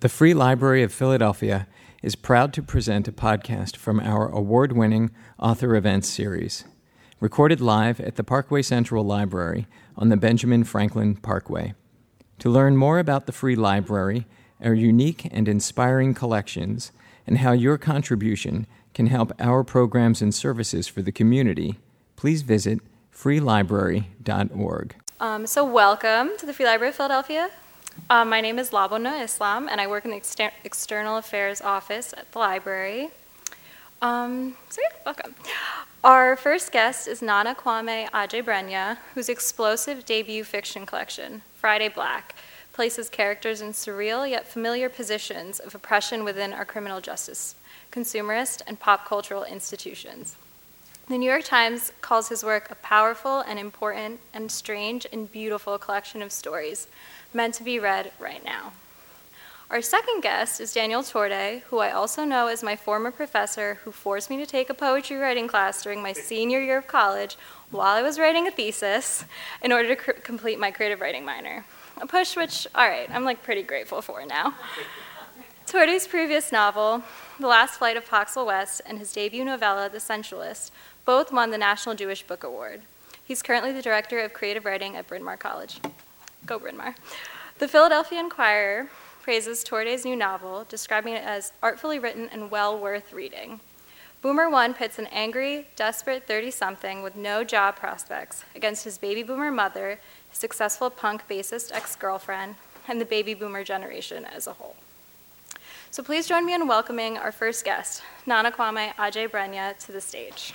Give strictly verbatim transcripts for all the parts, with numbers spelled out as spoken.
The Free Library of Philadelphia is proud to present a podcast from our award-winning Author Events series, recorded live at the Parkway Central Library on the Benjamin Franklin Parkway. To learn more about the Free Library, our unique and inspiring collections, and how your contribution can help our programs and services for the community, please visit free library dot org. Um, so welcome to the Free Library of Philadelphia. Um, my name is Labona Islam, and I work in the exter- External Affairs Office at the library. Um, so yeah, welcome. Our first guest is Nana Kwame Adjei-Brenyah, whose explosive debut fiction collection, Friday Black, places characters in surreal yet familiar positions of oppression within our criminal justice, consumerist, and pop cultural institutions. The New York Times calls his work a powerful and important and strange and beautiful collection of stories meant to be read right now. Our second guest is Daniel Torday, who I also know as my former professor who forced me to take a poetry writing class during my senior year of college while I was writing a thesis in order to cr- complete my creative writing minor. A push which, all right, I'm like pretty grateful for now. Torday's previous novel, The Last Flight of Poxel West, and his debut novella, The Sensualist, both won the National Jewish Book Award. He's currently the director of creative writing at Bryn Mawr College. Go Bryn Mawr. The Philadelphia Inquirer praises Torday's new novel, describing it as artfully written and well worth reading. Boomer One pits an angry, desperate thirty-something with no job prospects against his baby boomer mother, his successful punk bassist ex-girlfriend, and the baby boomer generation as a whole. So please join me in welcoming our first guest, Nana Kwame Adjei-Brenyah, to the stage.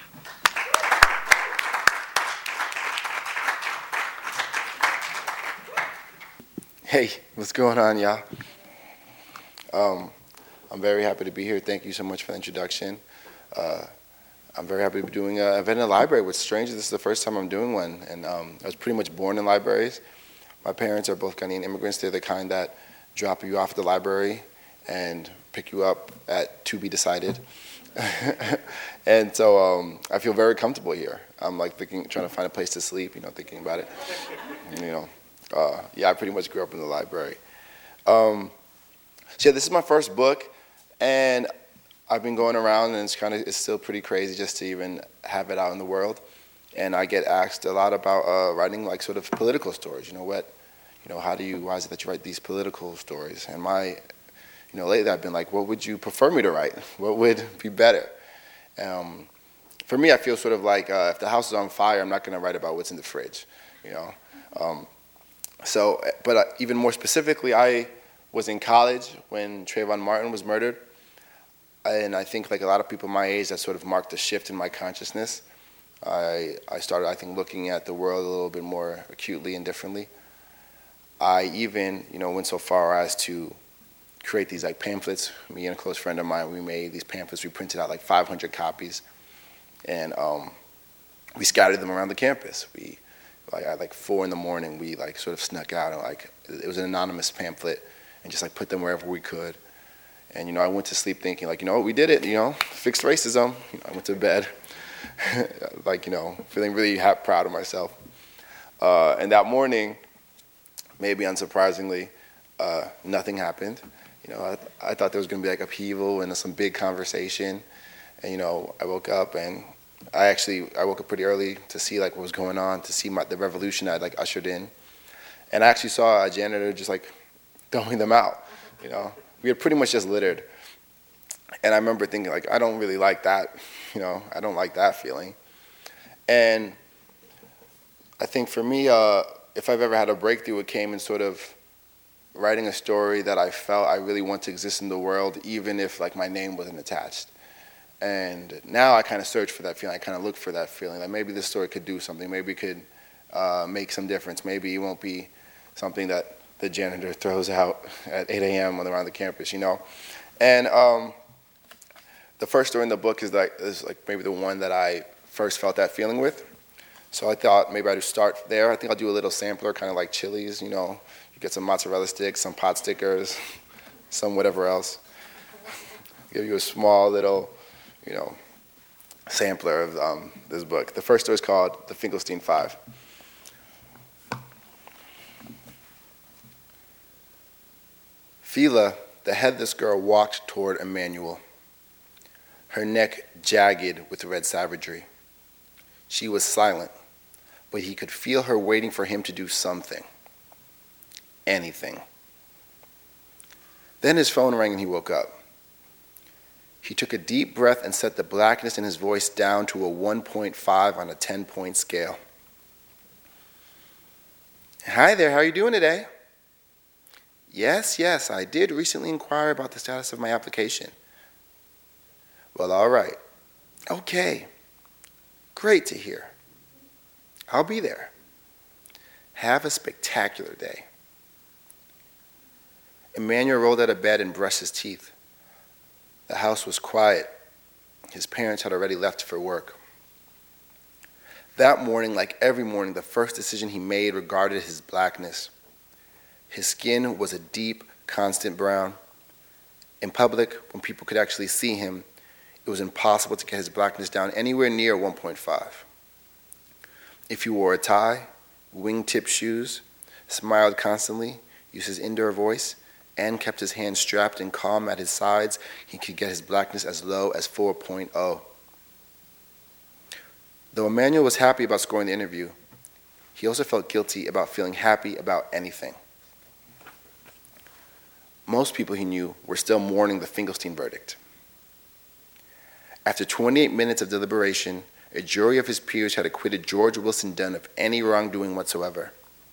Hey, what's going on, y'all? Um, I'm very happy to be here. Thank you so much for the introduction. Uh, I'm very happy to be doing an event in the library. What's strange is this is the first time I'm doing one, and um, I was pretty much born in libraries. My parents are both Ghanaian immigrants. They're the kind that drop you off at the library and pick you up at to be decided. And so um, I feel very comfortable here. I'm like thinking, trying to find a place to sleep, you know, thinking about it, you know. Uh, yeah, I pretty much grew up in the library. Um, so yeah, this is my first book, and I've been going around, and it's kind of it's still pretty crazy just to even have it out in the world. And I get asked a lot about uh, writing like sort of political stories. You know what? You know, how do you? Why is it that you write these political stories? And my, you know, lately I've been like, what would you prefer me to write? What would be better? Um, for me, I feel sort of like uh, if the house is on fire, I'm not going to write about what's in the fridge. You know. Um, So, but uh, even more specifically, I was in college when Trayvon Martin was murdered, and I think like a lot of people my age, that sort of marked a shift in my consciousness. I I started, I think, looking at the world a little bit more acutely and differently. I even, you know, went so far as to create these like pamphlets. Me and a close friend of mine, we made these pamphlets. We printed out like five hundred copies, and um, we scattered them around the campus. We Like at like four in the morning, we like sort of snuck out and like it was an anonymous pamphlet, and just like put them wherever we could. And you know, I went to sleep thinking like, you know, we did it. You know, fixed racism. You know, I went to bed, like you know, feeling really ha- proud of myself. Uh, and that morning, maybe unsurprisingly, uh, nothing happened. You know, I, th- I thought there was gonna be like upheaval and some big conversation. And you know, I woke up and. I actually, I woke up pretty early to see like what was going on, to see my, the revolution I'd like ushered in. And I actually saw a janitor just like throwing them out, you know. We had pretty much just littered. And I remember thinking like, I don't really like that, you know, I don't like that feeling. And I think for me, uh, if I've ever had a breakthrough, it came in sort of writing a story that I felt I really want to exist in the world, even if like my name wasn't attached. And now I kind of search for that feeling. I kind of look for that feeling. Like maybe this story could do something. Maybe it could uh, make some difference. Maybe it won't be something that the janitor throws out at eight a.m. when around the campus, you know. And um, the first story in the book is like is like maybe the one that I first felt that feeling with. So I thought maybe I'd start there. I think I'll do a little sampler, kind of like Chili's, you know. You get some mozzarella sticks, some pot stickers, some whatever else. Give you a small little, you know, sampler of um, this book. The first story is called The Finkelstein Five. Fila the headless girl walked toward Emmanuel, her neck jagged with red savagery. She was silent, but he could feel her waiting for him to do something. Anything. Then his phone rang and he woke up. He took a deep breath and set the blackness in his voice down to a one point five on a ten-point scale. Hi there, how are you doing today? Yes, yes, I did recently inquire about the status of my application. Well, all right. Okay. Great to hear. I'll be there. Have a spectacular day. Emmanuel rolled out of bed and brushed his teeth. The house was quiet. His parents had already left for work. That morning, like every morning, the first decision he made regarded his blackness. His skin was a deep, constant brown. In public, when people could actually see him, it was impossible to get his blackness down anywhere near one point five. If he wore a tie, wingtip shoes, smiled constantly, used his indoor voice, and kept his hands strapped and calm at his sides, he could get his blackness as low as four point oh. Though Emmanuel was happy about scoring the interview, he also felt guilty about feeling happy about anything. Most people he knew were still mourning the Finkelstein verdict. After twenty-eight minutes of deliberation, a jury of his peers had acquitted George Wilson Dunn of any wrongdoing whatsoever.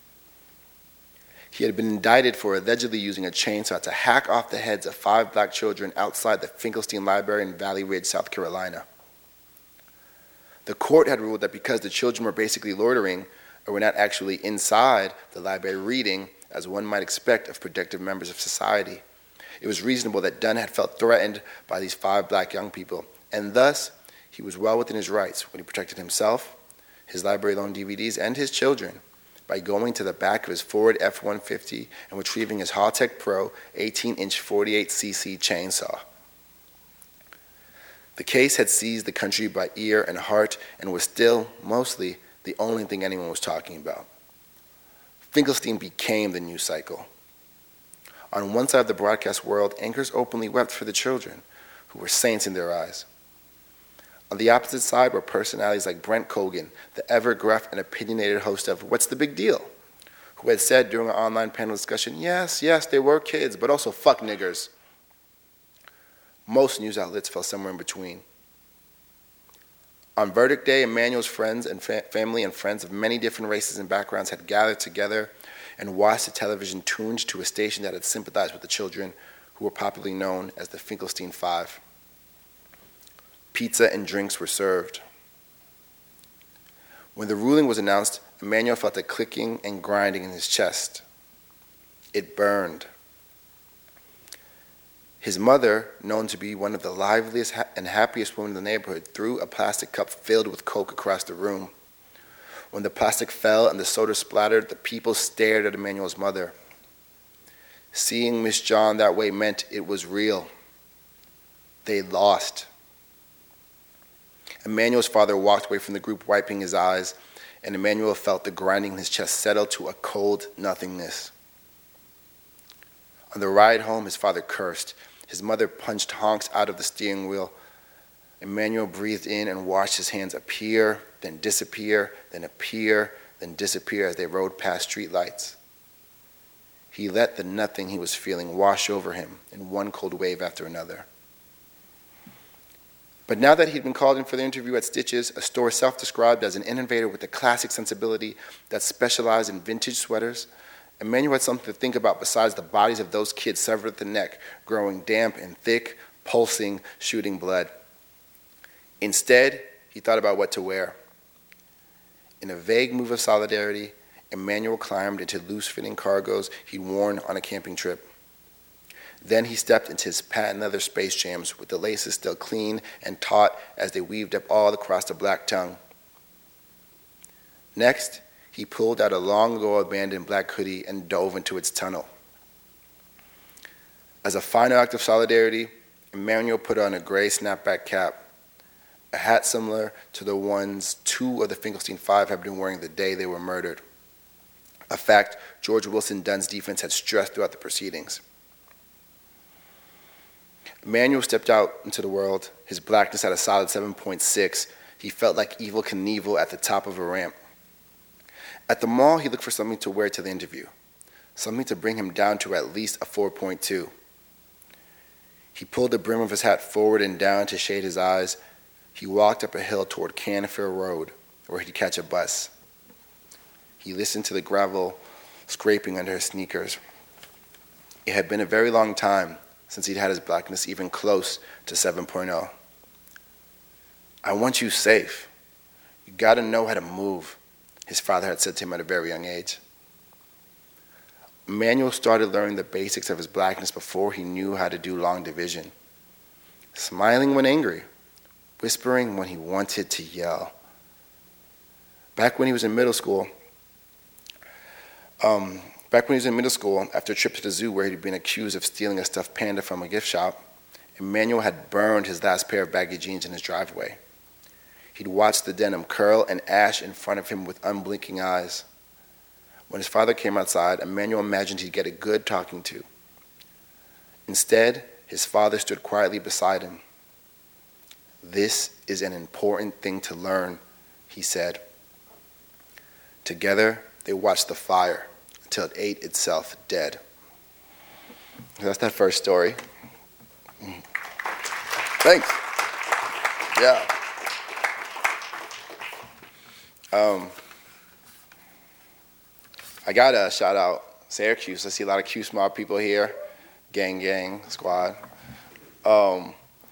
He had been indicted for allegedly using a chainsaw to hack off the heads of five black children outside the Finkelstein Library in Valley Ridge, South Carolina. The court had ruled that because the children were basically loitering, or were not actually inside the library reading, as one might expect of productive members of society, it was reasonable that Dunn had felt threatened by these five black young people, and thus he was well within his rights when he protected himself, his library-loaned D V Ds, and his children by going to the back of his Ford F one fifty and retrieving his Haltech Pro eighteen-inch forty-eight c c chainsaw. The case had seized the country by ear and heart and was still, mostly, the only thing anyone was talking about. Finkelstein became the news cycle. On one side of the broadcast world, anchors openly wept for the children, who were saints in their eyes. On the opposite side were personalities like Brent Kogan, the ever-gruff and opinionated host of What's the Big Deal?, who had said during an online panel discussion, yes, yes, they were kids, but also fuck niggers. Most news outlets fell somewhere in between. On verdict day, Emmanuel's friends and fa- family and friends of many different races and backgrounds had gathered together and watched the television tuned to a station that had sympathized with the children, who were popularly known as the Finkelstein Five. Pizza and drinks were served. When the ruling was announced, Emmanuel felt a clicking and grinding in his chest. It burned. His mother, known to be one of the liveliest and happiest women in the neighborhood, threw a plastic cup filled with Coke across the room. When the plastic fell and the soda splattered, the people stared at Emmanuel's mother. Seeing Miss John that way meant it was real. They lost. Emmanuel's father walked away from the group, wiping his eyes, and Emmanuel felt the grinding in his chest settle to a cold nothingness. On the ride home, his father cursed. His mother punched honks out of the steering wheel. Emmanuel breathed in and watched his hands appear, then disappear, then appear, then disappear as they rode past streetlights. He let the nothing he was feeling wash over him in one cold wave after another. But now that he'd been called in for the interview at Stitches, a store self-described as an innovator with a classic sensibility that specialized in vintage sweaters, Emmanuel had something to think about besides the bodies of those kids severed at the neck, growing damp and thick, pulsing, shooting blood. Instead, he thought about what to wear. In a vague move of solidarity, Emmanuel climbed into loose-fitting cargos he'd worn on a camping trip. Then he stepped into his patent leather Space Jams with the laces still clean and taut as they weaved up all across the black tongue. Next, he pulled out a long-ago abandoned black hoodie and dove into its tunnel. As a final act of solidarity, Emmanuel put on a gray snapback cap, a hat similar to the ones two of the Finkelstein Five had been wearing the day they were murdered, a fact George Wilson Dunn's defense had stressed throughout the proceedings. Emmanuel stepped out into the world, his blackness at a solid seven point six. He felt like Evel Knievel at the top of a ramp. At the mall, he looked for something to wear to the interview, something to bring him down to at least a four point two. He pulled the brim of his hat forward and down to shade his eyes. He walked up a hill toward Canfield Road, where he'd catch a bus. He listened to the gravel scraping under his sneakers. It had been a very long time since he'd had his blackness even close to seven point oh. I want you safe. You gotta know how to move, his father had said to him at a very young age. Emmanuel started learning the basics of his blackness before he knew how to do long division. Smiling when angry, whispering when he wanted to yell. Back when he was in middle school, um, back when he was in middle school, after a trip to the zoo where he'd been accused of stealing a stuffed panda from a gift shop, Emmanuel had burned his last pair of baggy jeans in his driveway. He'd watched the denim curl and ash in front of him with unblinking eyes. When his father came outside, Emmanuel imagined he'd get a good talking to. Instead, his father stood quietly beside him. This is an important thing to learn, he said. Together, they watched the fire until it ate itself dead. That's that first story. Thanks. Yeah. Um, I got to shout out Syracuse. I see a lot of Q-Smart people here. Gang, gang, squad. Um,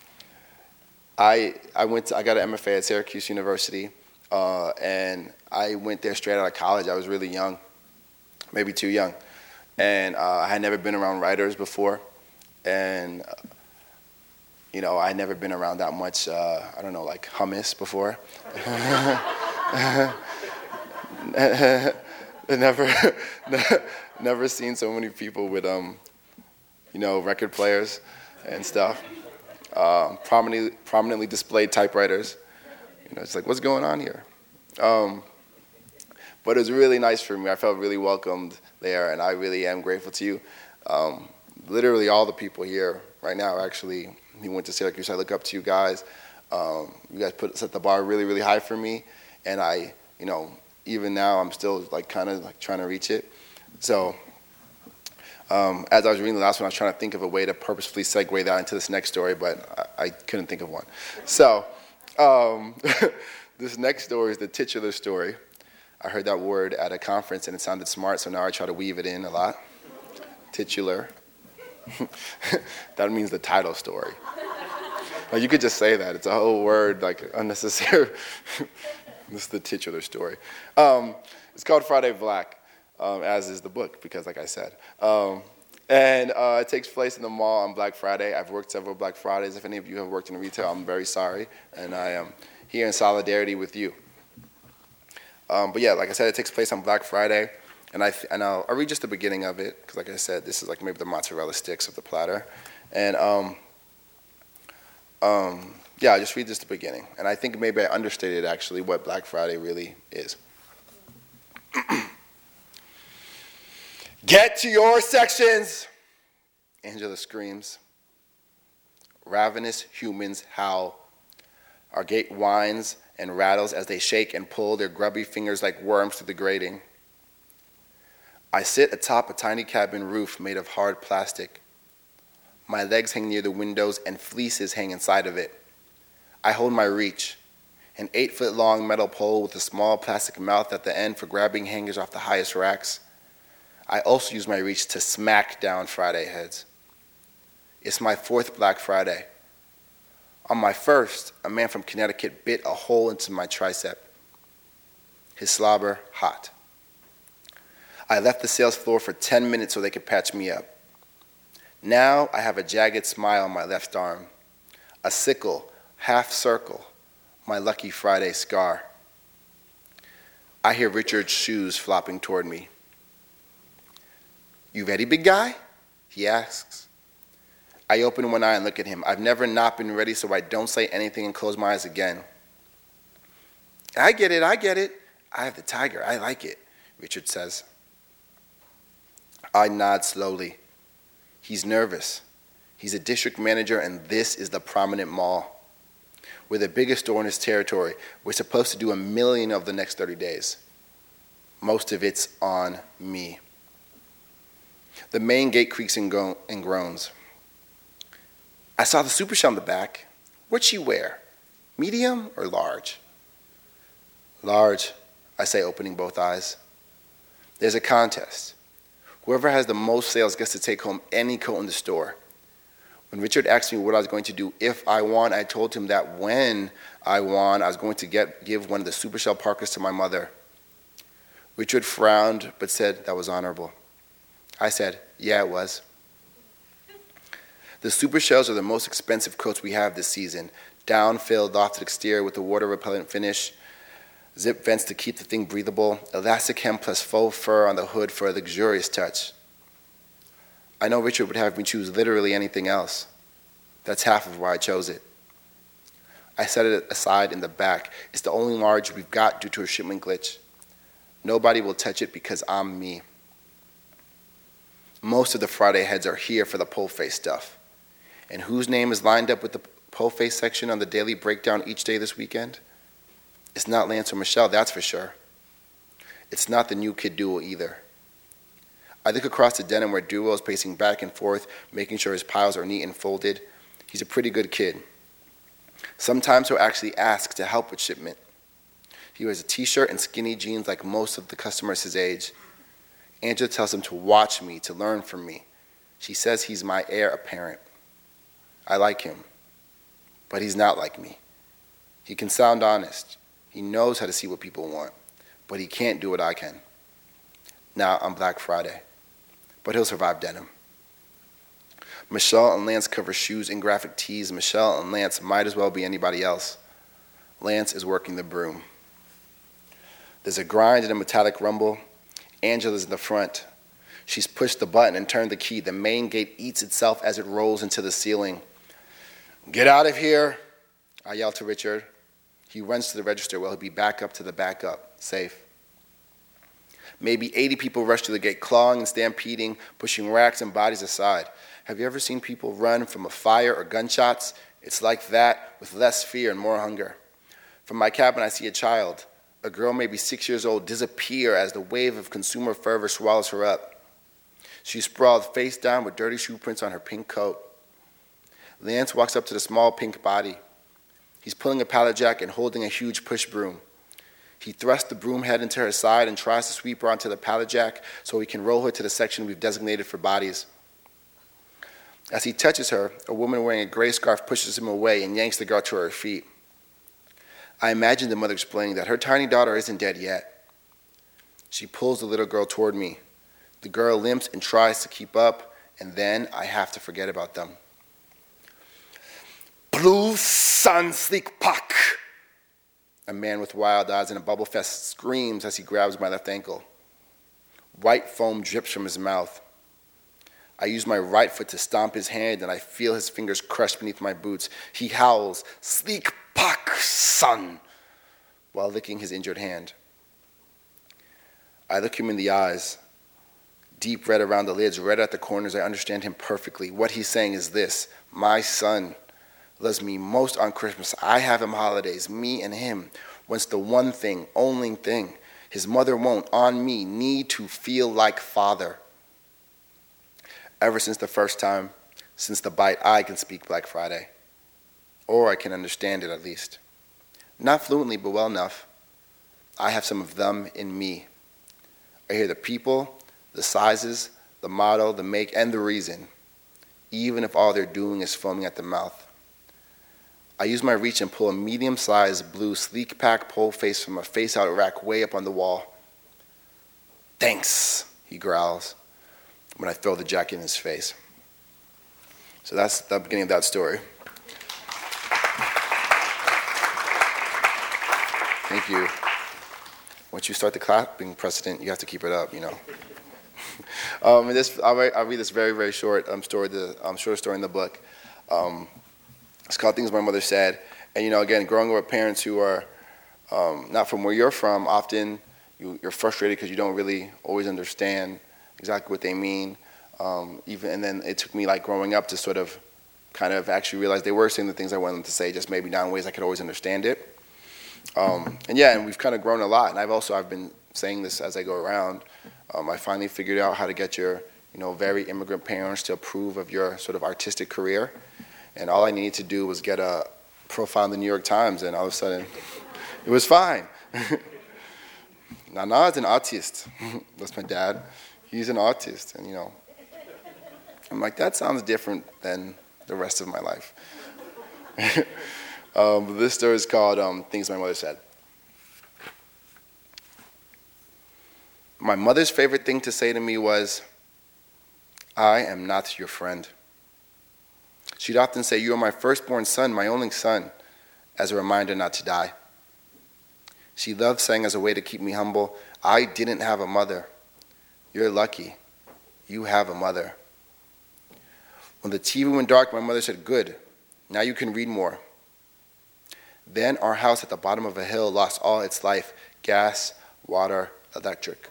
I I went to, I got an M F A at Syracuse University, uh, and I went there straight out of college. I was really young, maybe too young. And uh, I had never been around writers before. And, uh, you know, I had never been around that much, uh, I don't know, like hummus before. never, never seen so many people with, um, you know, record players and stuff. Um, prominently, prominently displayed typewriters. You know, it's like, what's going on here? Um, but it was really nice for me. I felt really welcomed there, and I really am grateful to you. Um, literally all the people here right now, actually, who went to Syracuse, I look up to you guys. Um, you guys put set the bar really, really high for me, and I, you know, even now I'm still like kind of like trying to reach it. So. Um, as I was reading the last one, I was trying to think of a way to purposefully segue that into this next story, but I, I couldn't think of one. So um, this next story is the titular story. I heard that word at a conference, and it sounded smart, so now I try to weave it in a lot. Titular. That means the title story. Like, you could just say that. It's a whole word, like, unnecessary. This is the titular story. Um, it's called Friday Black. Um, as is the book, because like I said. Um, and uh, it takes place in the mall on Black Friday. I've worked several Black Fridays. If any of you have worked in retail, I'm very sorry. And I am here in solidarity with you. Um, but yeah, like I said, it takes place on Black Friday. And, I, and I'll, I'll read just the beginning of it, because like I said, this is like maybe the mozzarella sticks of the platter. And um, um, yeah, I'll just read just the beginning. And I think maybe I understated actually what Black Friday really is. Get to your sections, Angela screams. Ravenous humans howl. Our gate whines and rattles as they shake and pull their grubby fingers like worms through the grating. I sit atop a tiny cabin roof made of hard plastic. My legs hang near the windows and fleeces hang inside of it. I hold my reach, an eight-foot-long metal pole with a small plastic mouth at the end for grabbing hangers off the highest racks. I also use my reach to smack down Friday heads. It's my fourth Black Friday. On my first, a man from Connecticut bit a hole into my tricep. His slobber hot. I left the sales floor for ten minutes so they could patch me up. Now I have a jagged smile on my left arm, a sickle, half circle, my lucky Friday scar. I hear Richard's shoes flopping toward me. You ready, big guy? He asks. I open one eye and look at him. I've never not been ready, so I don't say anything and close my eyes again. I get it, I get it. I have the tiger, I like it, Richard says. I nod slowly. He's nervous. He's a district manager, and this is the prominent mall. We're the biggest store in his territory. We're supposed to do a million of the next thirty days. Most of it's on me. The main gate creaks and, go- and groans. I saw the Super Shell in the back. What'd she wear? Medium or large? Large, I say, opening both eyes. There's a contest. Whoever has the most sales gets to take home any coat in the store. When Richard asked me what I was going to do if I won, I told him that when I won, I was going to get, give one of the Super Shell Parkers to my mother. Richard frowned, but said that was honorable. I said, yeah, it was. The Super Shells are the most expensive coats we have this season. Down-filled, lofted exterior with a water-repellent finish, zip vents to keep the thing breathable, elastic hem plus faux fur on the hood for a luxurious touch. I know Richard would have me choose literally anything else. That's half of why I chose it. I set it aside in the back. It's the only large we've got due to a shipment glitch. Nobody will touch it because I'm me. Most of the Friday heads are here for the pole-face stuff. And whose name is lined up with the pole-face section on the daily breakdown each day this weekend? It's not Lance or Michelle, that's for sure. It's not the new kid Duo either. I look across the denim where Duo is pacing back and forth, making sure his piles are neat and folded. He's a pretty good kid. Sometimes he'll actually ask to help with shipment. He wears a t-shirt and skinny jeans like most of the customers his age. Angela tells him to watch me, to learn from me. She says he's my heir apparent. I like him, but he's not like me. He can sound honest. He knows how to see what people want, but he can't do what I can. Now on Black Friday, but he'll survive denim. Michelle and Lance cover shoes and graphic tees. Michelle and Lance might as well be anybody else. Lance is working the broom. There's a grind and a metallic rumble. Angela's in the front. She's pushed the button and turned the key. The main gate eats itself as it rolls into the ceiling. Get out of here, I yell to Richard. He runs to the register. Well, he'll be back up to the backup, safe. Maybe eighty people rush to the gate, clawing and stampeding, pushing racks and bodies aside. Have you ever seen people run from a fire or gunshots? It's like that, with less fear and more hunger. From my cabin, I see a child, a girl maybe six years old, disappear as the wave of consumer fervor swallows her up. She's sprawled face down with dirty shoe prints on her pink coat. Lance walks up to the small pink body. He's pulling a pallet jack and holding a huge push broom. He thrusts the broom head into her side and tries to sweep her onto the pallet jack so he can roll her to the section we've designated for bodies. As he touches her, a woman wearing a gray scarf pushes him away and yanks the girl to her feet. I imagine the mother explaining that her tiny daughter isn't dead yet. She pulls the little girl toward me. The girl limps and tries to keep up, and then I have to forget about them. Blue Sun Sleek Puck! A man with wild eyes and a bubble fest screams as he grabs my left ankle. White foam drips from his mouth. I use my right foot to stomp his hand, and I feel his fingers crushed beneath my boots. He howls, "Sleek Puck, son!" while licking his injured hand. I look him in the eyes. Deep red around the lids, red at the corners. I understand him perfectly. What he's saying is this: my son loves me most on Christmas. I have him holidays, me and him. Wants the one thing, only thing. His mother won't, on me, need to feel like father. Ever since the first time, since the bite, I can speak Black Friday. Or I can understand it at least. Not fluently, but well enough. I have some of them in me. I hear the people, the sizes, the model, the make, and the reason, even if all they're doing is foaming at the mouth. I use my reach and pull a medium-sized blue sleek pack pole face from a face-out rack way up on the wall. "Thanks," he growls when I throw the jacket in his face. So that's the beginning of that story. Thank you. Once you start the clapping precedent, you have to keep it up, you know. um, and this, I'll, I'll read this very, very short um, story, the um, short story in the book. Um, It's called Things My Mother Said. And, you know, again, growing up with parents who are um, not from where you're from, often you, you're frustrated because you don't really always understand exactly what they mean. Um, even and then it took me, like, growing up to sort of kind of actually realized they were saying the things I wanted them to say, just maybe not in ways I could always understand it. Um, and yeah, and we've kind of grown a lot. And I've also, I've been saying this as I go around. Um, I finally figured out how to get your, you know, very immigrant parents to approve of your sort of artistic career. And all I needed to do was get a profile in the New York Times, and all of a sudden, it was fine. Nana is an artist. That's my dad. He's an artist, and you know, I'm like, that sounds different than the rest of my life. um, this story is called um, Things My Mother Said. My mother's favorite thing to say to me was, I am not your friend. She'd often say, you are my firstborn son, my only son, as a reminder not to die. She loved saying as a way to keep me humble, I didn't have a mother. You're lucky. You have a mother. When the T V went dark, my mother said, good, now you can read more. Then our house at the bottom of a hill lost all its life, gas, water, electric.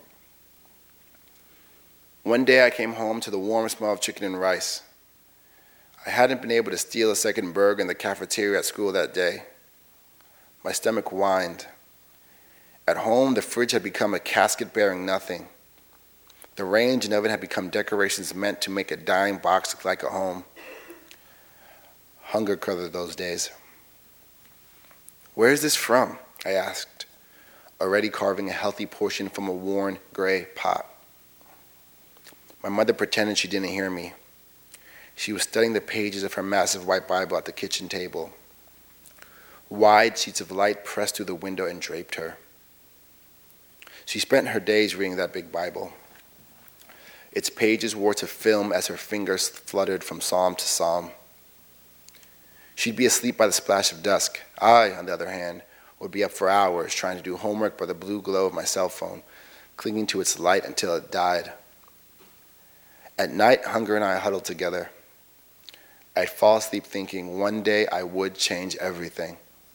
One day I came home to the warm smell of chicken and rice. I hadn't been able to steal a second burger in the cafeteria at school that day. My stomach whined. At home, the fridge had become a casket bearing nothing. The range and oven had become decorations meant to make a dying box look like a home. Hunger colored those days. Where is this from? I asked, already carving a healthy portion from a worn gray pot. My mother pretended she didn't hear me. She was studying the pages of her massive white Bible at the kitchen table. Wide sheets of light pressed through the window and draped her. She spent her days reading that big Bible. Its pages wore to film as her fingers fluttered from psalm to psalm. She'd be asleep by the splash of dusk. I, on the other hand, would be up for hours trying to do homework by the blue glow of my cell phone, clinging to its light until it died. At night, hunger and I huddled together. I'd fall asleep thinking one day I would change everything.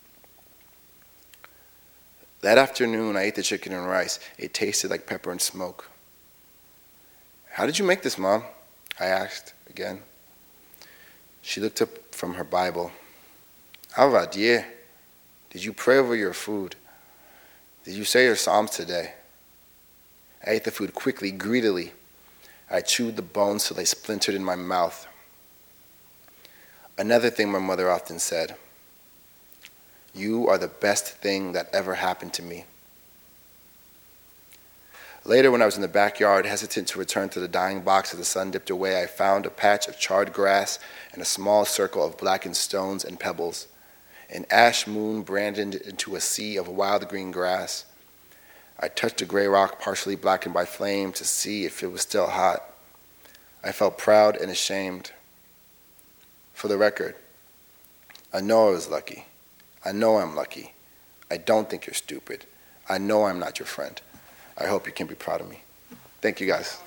That afternoon, I ate the chicken and rice. It tasted like pepper and smoke. How did you make this, Mom? I asked again. She looked up from her Bible. How about you? Did you pray over your food? Did you say your psalms today? I ate the food quickly, greedily. I chewed the bones till they splintered in my mouth. Another thing my mother often said, you are the best thing that ever happened to me. Later, when I was in the backyard, hesitant to return to the dying box as the sun dipped away, I found a patch of charred grass and a small circle of blackened stones and pebbles. An ash moon branded into a sea of wild green grass. I touched a gray rock partially blackened by flame to see if it was still hot. I felt proud and ashamed. For the record, I know I was lucky. I know I'm lucky. I don't think you're stupid. I know I'm not your friend. I hope you can be proud of me. Thank you, guys.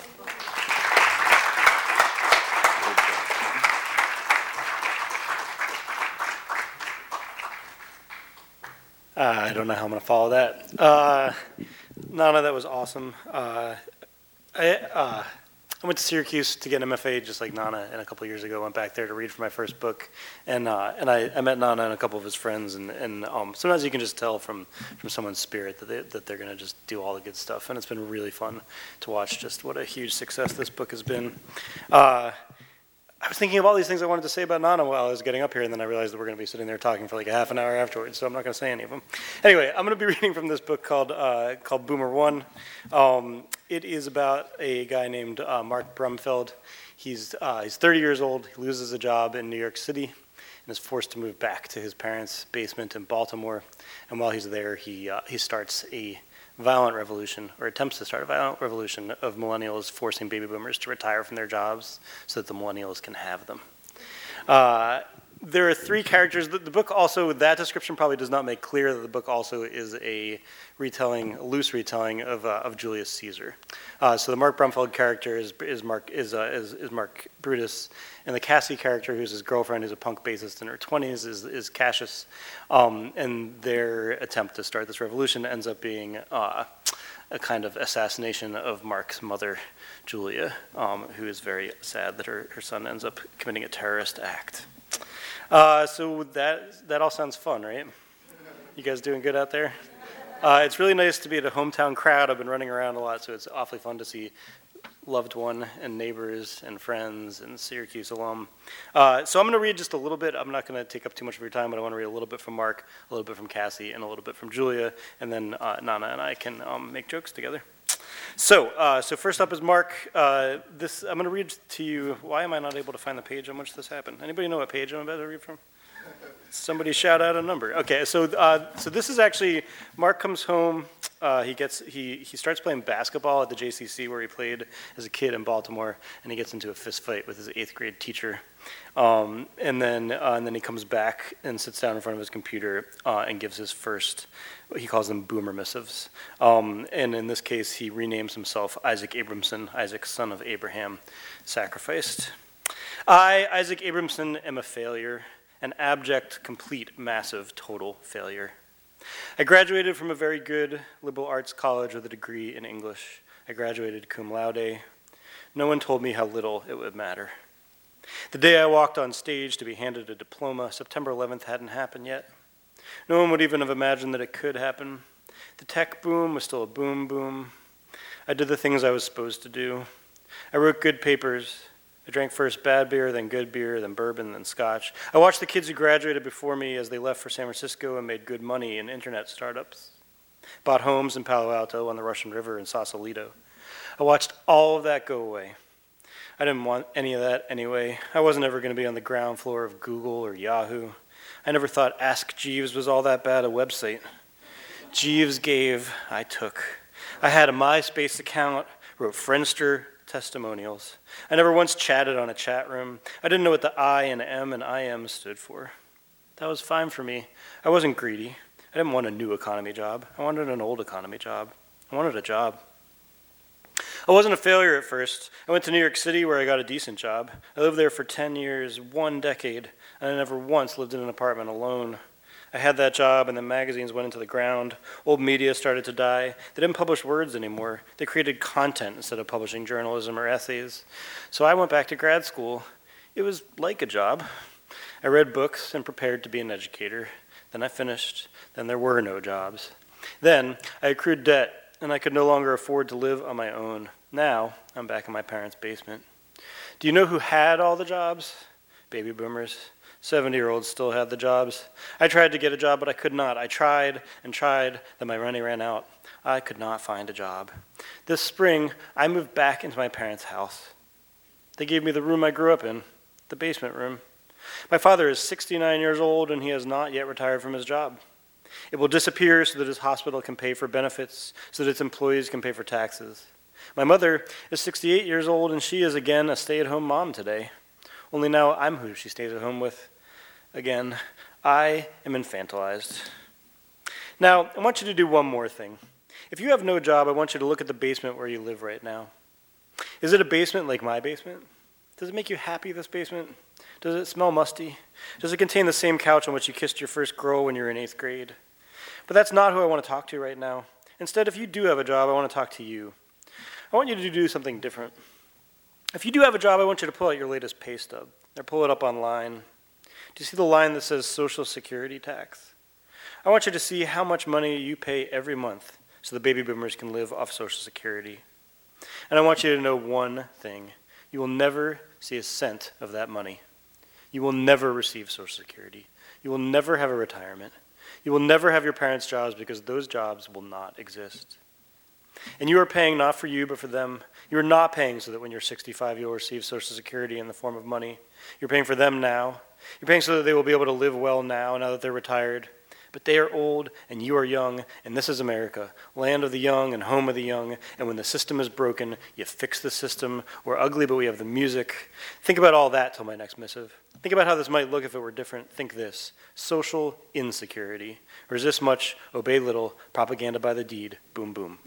Uh, I don't know how I'm going to follow that. Uh, Nana, that was awesome. Uh, I, uh, I went to Syracuse to get an M F A just like Nana, and a couple of years ago went back there to read for my first book. And uh, and I, I met Nana and a couple of his friends, and, and um, sometimes you can just tell from, from someone's spirit that, they, that they're going to just do all the good stuff. And it's been really fun to watch just what a huge success this book has been. Uh, I was thinking of all these things I wanted to say about Nana while I was getting up here, and then I realized that we're going to be sitting there talking for like a half an hour afterwards, so I'm not going to say any of them. Anyway, I'm going to be reading from this book called uh, called Boomer One. Um, it is about a guy named uh, Mark Brumfeld. He's uh, he's thirty years old. He loses a job in New York City and is forced to move back to his parents' basement in Baltimore. And while he's there, he uh, he starts a violent revolution, or attempts to start a violent revolution of millennials forcing baby boomers to retire from their jobs so that the millennials can have them. Uh, there are three characters. The, the book also, that description probably does not make clear that the book also is a retelling, a loose retelling of uh, of Julius Caesar. Uh, so the Mark Brumfeld character is is Mark is, uh, is is Mark Brutus, and the Cassie character, who's his girlfriend, who's a punk bassist in her twenties, is is Cassius. Um, and their attempt to start this revolution ends up being uh, a kind of assassination of Mark's mother, Julia, um, who is very sad that her, her son ends up committing a terrorist act. Uh, so that that all sounds fun, right? You guys doing good out there? Uh, it's really nice to be at a hometown crowd. I've been running around a lot, so it's awfully fun to see loved one and neighbors and friends and Syracuse alum. Uh, so I'm going to read just a little bit. I'm not going to take up too much of your time, but I want to read a little bit from Mark, a little bit from Cassie, and a little bit from Julia, and then uh, Nana and I can um, make jokes together. So, uh, so first up is Mark. Uh, this I'm going to read to you. Why am I not able to find the page on which this happened? Anybody know what page I'm about to read from? Somebody shout out a number. Okay, so uh, so this is actually Mark comes home. Uh, he gets he he starts playing basketball at the J C C where he played as a kid in Baltimore, and he gets into a fist fight with his eighth grade teacher. Um, and then uh, and then he comes back and sits down in front of his computer uh, and gives his first. He calls them boomer missives. Um, and in this case, he renames himself Isaac Abramson, Isaac, son of Abraham, sacrificed. I, Isaac Abramson, am a failure. An abject, complete, massive, total failure. I graduated from a very good liberal arts college with a degree in English. I graduated cum laude. No one told me how little it would matter. The day I walked on stage to be handed a diploma, September eleventh hadn't happened yet. No one would even have imagined that it could happen. The tech boom was still a boom boom. I did the things I was supposed to do. I wrote good papers. I drank first bad beer, then good beer, then bourbon, then scotch. I watched the kids who graduated before me as they left for San Francisco and made good money in internet startups. Bought homes in Palo Alto on the Russian River in Sausalito. I watched all of that go away. I didn't want any of that anyway. I wasn't ever going to be on the ground floor of Google or Yahoo. I never thought Ask Jeeves was all that bad a website. Jeeves gave, I took. I had a MySpace account, wrote Friendster testimonials. I never once chatted on a chat room. I didn't know what the I and M and I M stood for. That was fine for me. I wasn't greedy. I didn't want a new economy job. I wanted an old economy job. I wanted a job. I wasn't a failure at first. I went to New York City where I got a decent job. I lived there for ten years, one decade, and I never once lived in an apartment alone. I had that job, and then magazines went into the ground. Old media started to die. They didn't publish words anymore. They created content instead of publishing journalism or essays. So I went back to grad school. It was like a job. I read books and prepared to be an educator. Then I finished. Then there were no jobs. Then I accrued debt, and I could no longer afford to live on my own. Now I'm back in my parents' basement. Do you know who had all the jobs? Baby boomers. seventy-year-olds still had the jobs. I tried to get a job, but I could not. I tried and tried, then my money ran out. I could not find a job. This spring, I moved back into my parents' house. They gave me the room I grew up in, the basement room. My father is sixty-nine years old, and he has not yet retired from his job. It will disappear so that his hospital can pay for benefits, so that its employees can pay for taxes. My mother is sixty-eight years old, and she is again a stay-at-home mom today. Only now I'm who she stays at home with. Again, I am infantilized. Now, I want you to do one more thing. If you have no job, I want you to look at the basement where you live right now. Is it a basement like my basement? Does it make you happy, this basement? Does it smell musty? Does it contain the same couch on which you kissed your first girl when you were in eighth grade? But that's not who I want to talk to right now. Instead, if you do have a job, I want to talk to you. I want you to do something different. If you do have a job, I want you to pull out your latest pay stub or pull it up online. Do you see the line that says Social Security tax? I want you to see how much money you pay every month so the baby boomers can live off Social Security. And I want you to know one thing. You will never see a cent of that money. You will never receive Social Security. You will never have a retirement. You will never have your parents' jobs because those jobs will not exist. And you are paying not for you, but for them. You are not paying so that when you're sixty-five, you'll receive Social Security in the form of money. You're paying for them now. You're paying so that they will be able to live well now, now that they're retired. But they are old, and you are young, and this is America, land of the young and home of the young. And when the system is broken, you fix the system. We're ugly, but we have the music. Think about all that till my next missive. Think about how this might look if it were different. Think this: social insecurity. Resist much, obey little, propaganda by the deed, boom, boom.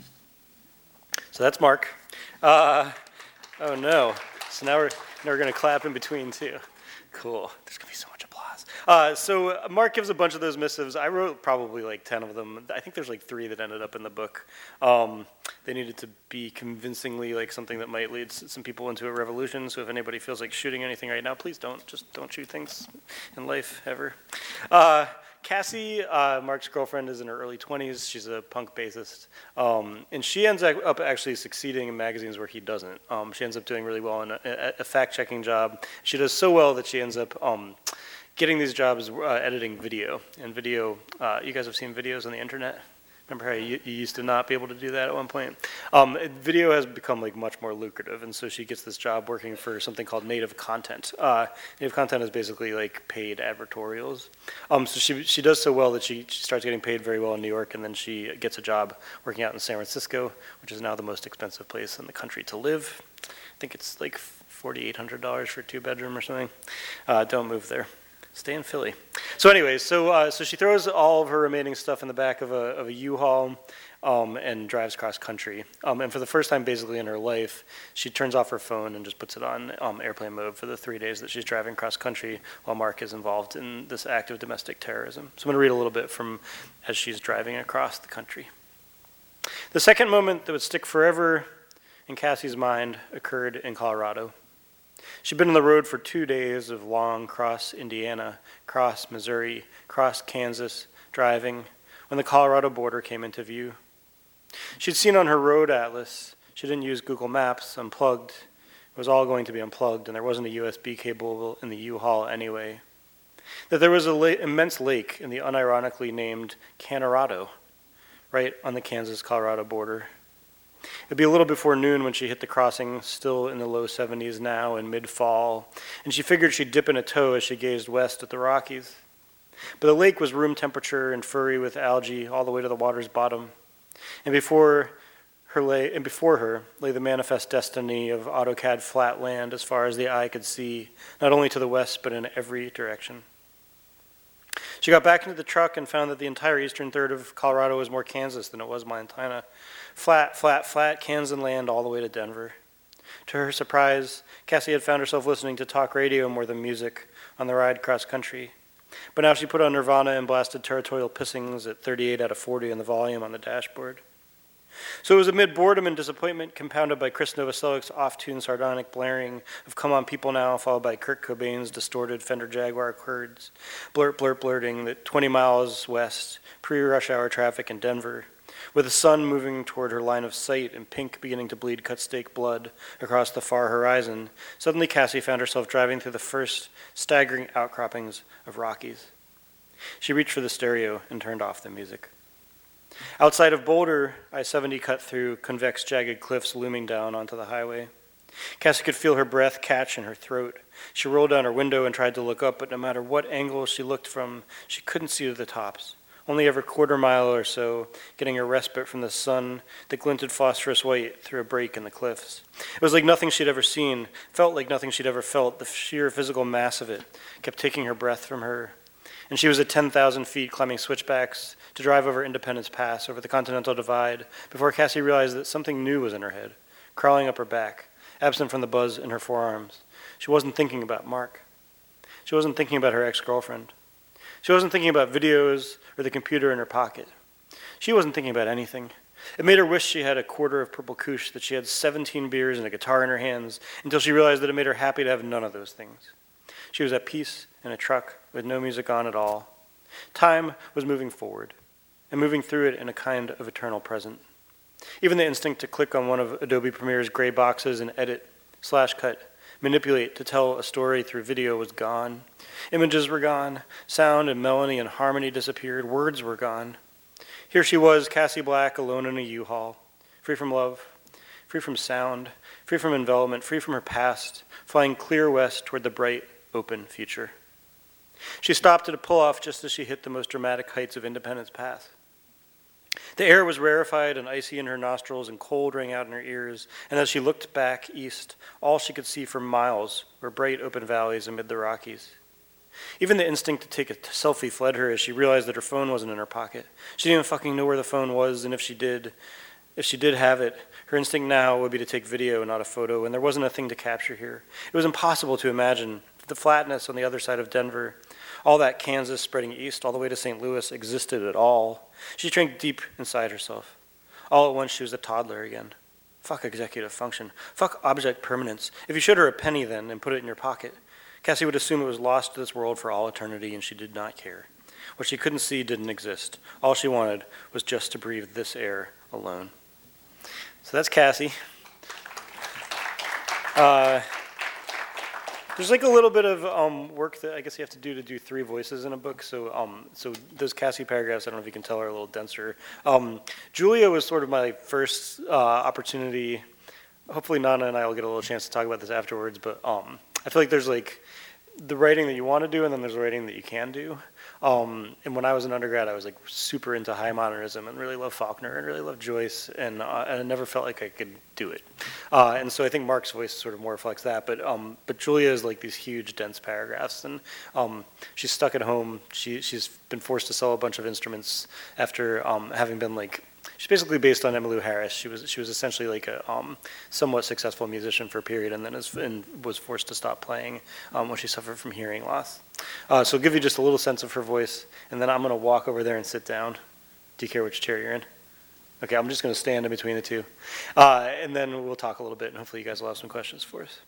So that's Mark. Uh, oh no. So now we're, now we're going to clap in between too. Cool. There's going to be so much applause. Uh, so uh, Mark gives a bunch of those missives. I wrote probably like ten of them. I think there's like three that ended up in the book. Um, they needed to be convincingly like something that might lead s- some people into a revolution. So if anybody feels like shooting anything right now, please don't. Just don't shoot things in life ever. Uh, Cassie, uh, Mark's girlfriend, is in her early twenties. She's a punk bassist. Um, and she ends up actually succeeding in magazines where he doesn't. Um, she ends up doing really well in a, a fact-checking job. She does so well that she ends up um, getting these jobs uh, editing video. And video, uh, you guys have seen videos on the internet? Remember how you, you used to not be able to do that at one point? Um, video has become like much more lucrative, and so she gets this job working for something called Native Content. Uh, Native Content is basically like paid advertorials. Um, so she she does so well that she, she starts getting paid very well in New York, and then she gets a job working out in San Francisco, which is now the most expensive place in the country to live. I think it's like forty-eight hundred dollars for a two-bedroom or something. Uh, don't move there. Stay in Philly. So anyways, so uh, so she throws all of her remaining stuff in the back of a of a U-Haul um, and drives cross country. Um, and for the first time, basically in her life, she turns off her phone and just puts it on um, airplane mode for the three days that she's driving cross country while Mark is involved in this act of domestic terrorism. So I'm going to read a little bit from as she's driving across the country. The second moment that would stick forever in Cassie's mind occurred in Colorado. She'd been on the road for two days of long cross Indiana, cross Missouri, cross Kansas, driving, when the Colorado border came into view. She'd seen on her road atlas, she didn't use Google Maps, unplugged. It was all going to be unplugged, and there wasn't a U S B cable in the U-Haul anyway. That there was an la- immense lake in the unironically named Canorado, right on the Kansas-Colorado border. It'd be a little before noon when she hit the crossing, still in the low seventies now in mid-fall, and she figured she'd dip in a toe as she gazed west at the Rockies. But the lake was room temperature and furry with algae all the way to the water's bottom, and before her lay and before her lay the manifest destiny of AutoCAD flat land as far as the eye could see, not only to the west but in every direction. She got back into the truck and found that the entire eastern third of Colorado was more Kansas than it was Montana. Flat, flat, flat, Kansas land all the way to Denver. To her surprise, Cassie had found herself listening to talk radio more than music on the ride cross country. But now she put on Nirvana and blasted Territorial Pissings at thirty-eight out of forty on the volume on the dashboard. So it was amid boredom and disappointment, compounded by Chris Novoselic's off-tune sardonic blaring of Come On People Now, followed by Kurt Cobain's distorted Fender Jaguar chords, blurt, blurt, blurting that twenty miles west, pre-rush hour traffic in Denver, with the sun moving toward her line of sight and pink beginning to bleed cut-steak blood across the far horizon, suddenly Cassie found herself driving through the first staggering outcroppings of Rockies. She reached for the stereo and turned off the music. Outside of Boulder, I seventy cut through convex, jagged cliffs looming down onto the highway. Cassie could feel her breath catch in her throat. She rolled down her window and tried to look up, but no matter what angle she looked from, she couldn't see to the tops. Only every quarter mile or so, getting a respite from the sun that glinted phosphorus white through a break in the cliffs. It was like nothing she'd ever seen, felt like nothing she'd ever felt. The sheer physical mass of it kept taking her breath from her. And she was at ten thousand feet climbing switchbacks to drive over Independence Pass, over the Continental Divide, before Cassie realized that something new was in her head, crawling up her back, absent from the buzz in her forearms. She wasn't thinking about Mark. She wasn't thinking about her ex-girlfriend. She wasn't thinking about videos or the computer in her pocket. She wasn't thinking about anything. It made her wish she had a quarter of Purple Kush, that she had seventeen beers and a guitar in her hands, until she realized that it made her happy to have none of those things. She was at peace in a truck with no music on at all. Time was moving forward, and moving through it in a kind of eternal present. Even the instinct to click on one of Adobe Premiere's gray boxes and edit, slash cut, manipulate to tell a story through video was gone. Images were gone. Sound and melody and harmony disappeared. Words were gone. Here she was, Cassie Black, alone in a U-Haul, free from love, free from sound, free from envelopment, free from her past, flying clear west toward the bright, open future. She stopped at a pull-off just as she hit the most dramatic heights of Independence Pass. The air was rarefied and icy in her nostrils, and cold rang out in her ears, and as she looked back east, all she could see for miles were bright open valleys amid the Rockies. Even the instinct to take a selfie fled her as she realized that her phone wasn't in her pocket. She didn't even fucking know where the phone was, and if she did, if she did have it, her instinct now would be to take video, not a photo, and there wasn't a thing to capture here. It was impossible to imagine the flatness on the other side of Denver, all that Kansas spreading east all the way to Saint Louis existed at all. She drank deep inside herself. All at once she was a toddler again. Fuck executive function. Fuck object permanence. If you showed her a penny then and put it in your pocket, Cassie would assume it was lost to this world for all eternity, and she did not care. What she couldn't see didn't exist. All she wanted was just to breathe this air alone. So that's Cassie. Uh, there's like a little bit of um, work that I guess you have to do to do three voices in a book. So, um, so those Cassie paragraphs, I don't know if you can tell, are a little denser. Um, Julia was sort of my first uh, opportunity. Hopefully, Nana and I will get a little chance to talk about this afterwards. But um, I feel like there's like the writing that you want to do, and then there's the writing that you can do. Um, and when I was an undergrad, I was like super into high modernism and really loved Faulkner and really loved Joyce, and, uh, and I never felt like I could do it. Uh, and so I think Mark's voice sort of more reflects that. But um, but Julia is like these huge, dense paragraphs, and um, she's stuck at home. She she's been forced to sell a bunch of instruments after um, having been like. She's basically based on Emmylou Harris. She was she was essentially like a um, somewhat successful musician for a period, and then is, and was forced to stop playing um, when she suffered from hearing loss. Uh, so I'll give you just a little sense of her voice, and then I'm going to walk over there and sit down. Do you care which chair you're in? Okay, I'm just going to stand in between the two, uh, and then we'll talk a little bit, and hopefully you guys will have some questions for us.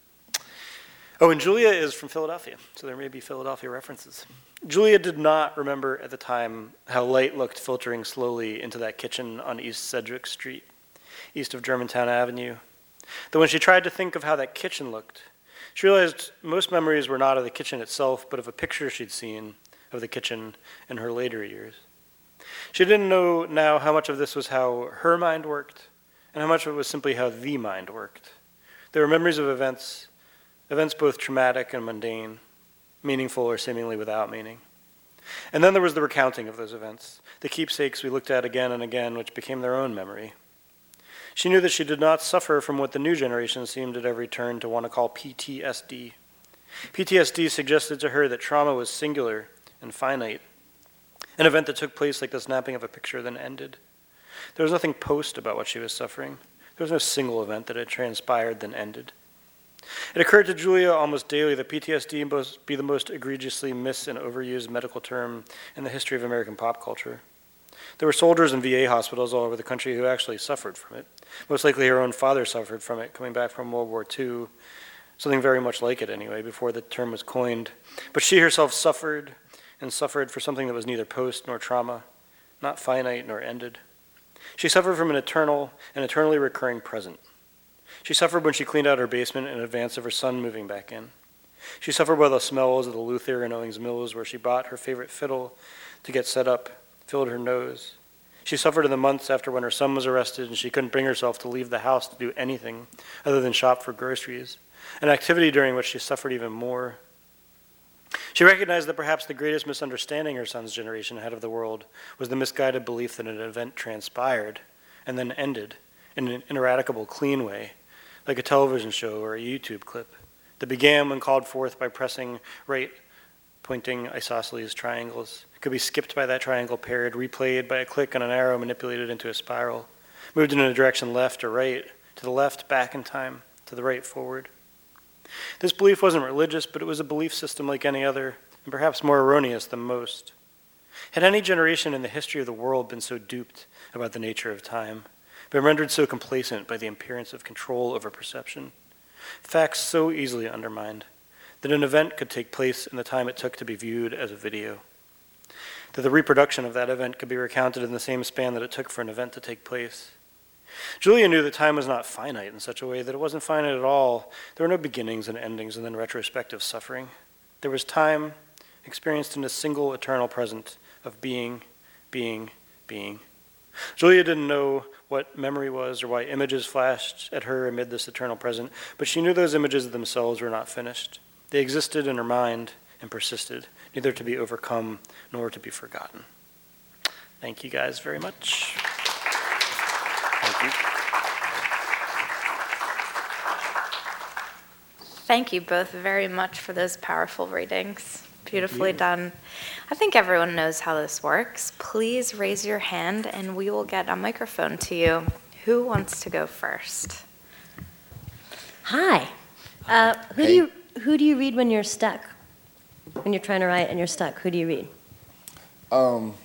Oh, and Julia is from Philadelphia, so there may be Philadelphia references. Julia did not remember at the time how light looked filtering slowly into that kitchen on East Sedgwick Street, east of Germantown Avenue. Though when she tried to think of how that kitchen looked, she realized most memories were not of the kitchen itself, but of a picture she'd seen of the kitchen in her later years. She didn't know now how much of this was how her mind worked, and how much of it was simply how the mind worked. There were memories of events, events both traumatic and mundane, meaningful or seemingly without meaning. And then there was the recounting of those events, the keepsakes we looked at again and again, which became their own memory. She knew that she did not suffer from what the new generation seemed at every turn to want to call P T S D. P T S D suggested to her that trauma was singular and finite, an event that took place like the snapping of a picture then ended. There was nothing post about what she was suffering. There was no single event that had transpired then ended. It occurred to Julia almost daily that P T S D must be the most egregiously mis- and overused medical term in the history of American pop culture. There were soldiers in V A hospitals all over the country who actually suffered from it. Most likely her own father suffered from it, coming back from World War Two, something very much like it anyway, before the term was coined. But she herself suffered, and suffered for something that was neither post nor trauma, not finite nor ended. She suffered from an eternal and eternally recurring present. She suffered when she cleaned out her basement in advance of her son moving back in. She suffered by the smells of the Luther and Owings Mills, where she bought her favorite fiddle to get set up, filled her nose. She suffered in the months after when her son was arrested and she couldn't bring herself to leave the house to do anything other than shop for groceries, an activity during which she suffered even more. She recognized that perhaps the greatest misunderstanding her son's generation had of the world was the misguided belief that an event transpired and then ended in an ineradicable, clean way, like a television show or a YouTube clip, that began when called forth by pressing right pointing isosceles triangles, could be skipped by that triangle paired, replayed by a click on an arrow manipulated into a spiral, moved in a direction left or right, to the left back in time, to the right forward. This belief wasn't religious, but it was a belief system like any other, and perhaps more erroneous than most. Had any generation in the history of the world been so duped about the nature of time, been rendered so complacent by the appearance of control over perception, facts so easily undermined, that an event could take place in the time it took to be viewed as a video, that the reproduction of that event could be recounted in the same span that it took for an event to take place. Julia knew that time was not finite in such a way that it wasn't finite at all. There were no beginnings and endings and then retrospective suffering. There was time experienced in a single eternal present of being, being, being. Julia didn't know what memory was or why images flashed at her amid this eternal present, but she knew those images themselves were not finished. They existed in her mind and persisted, neither to be overcome nor to be forgotten. Thank you guys very much. Thank you. Thank you both very much for those powerful readings. Beautifully done. I think everyone knows how this works. Please raise your hand and we will get a microphone to you. Who wants to go first? Hi. Uh, who Hey. do you who do you read when you're stuck? When you're trying to write and you're stuck, who do you read? Um,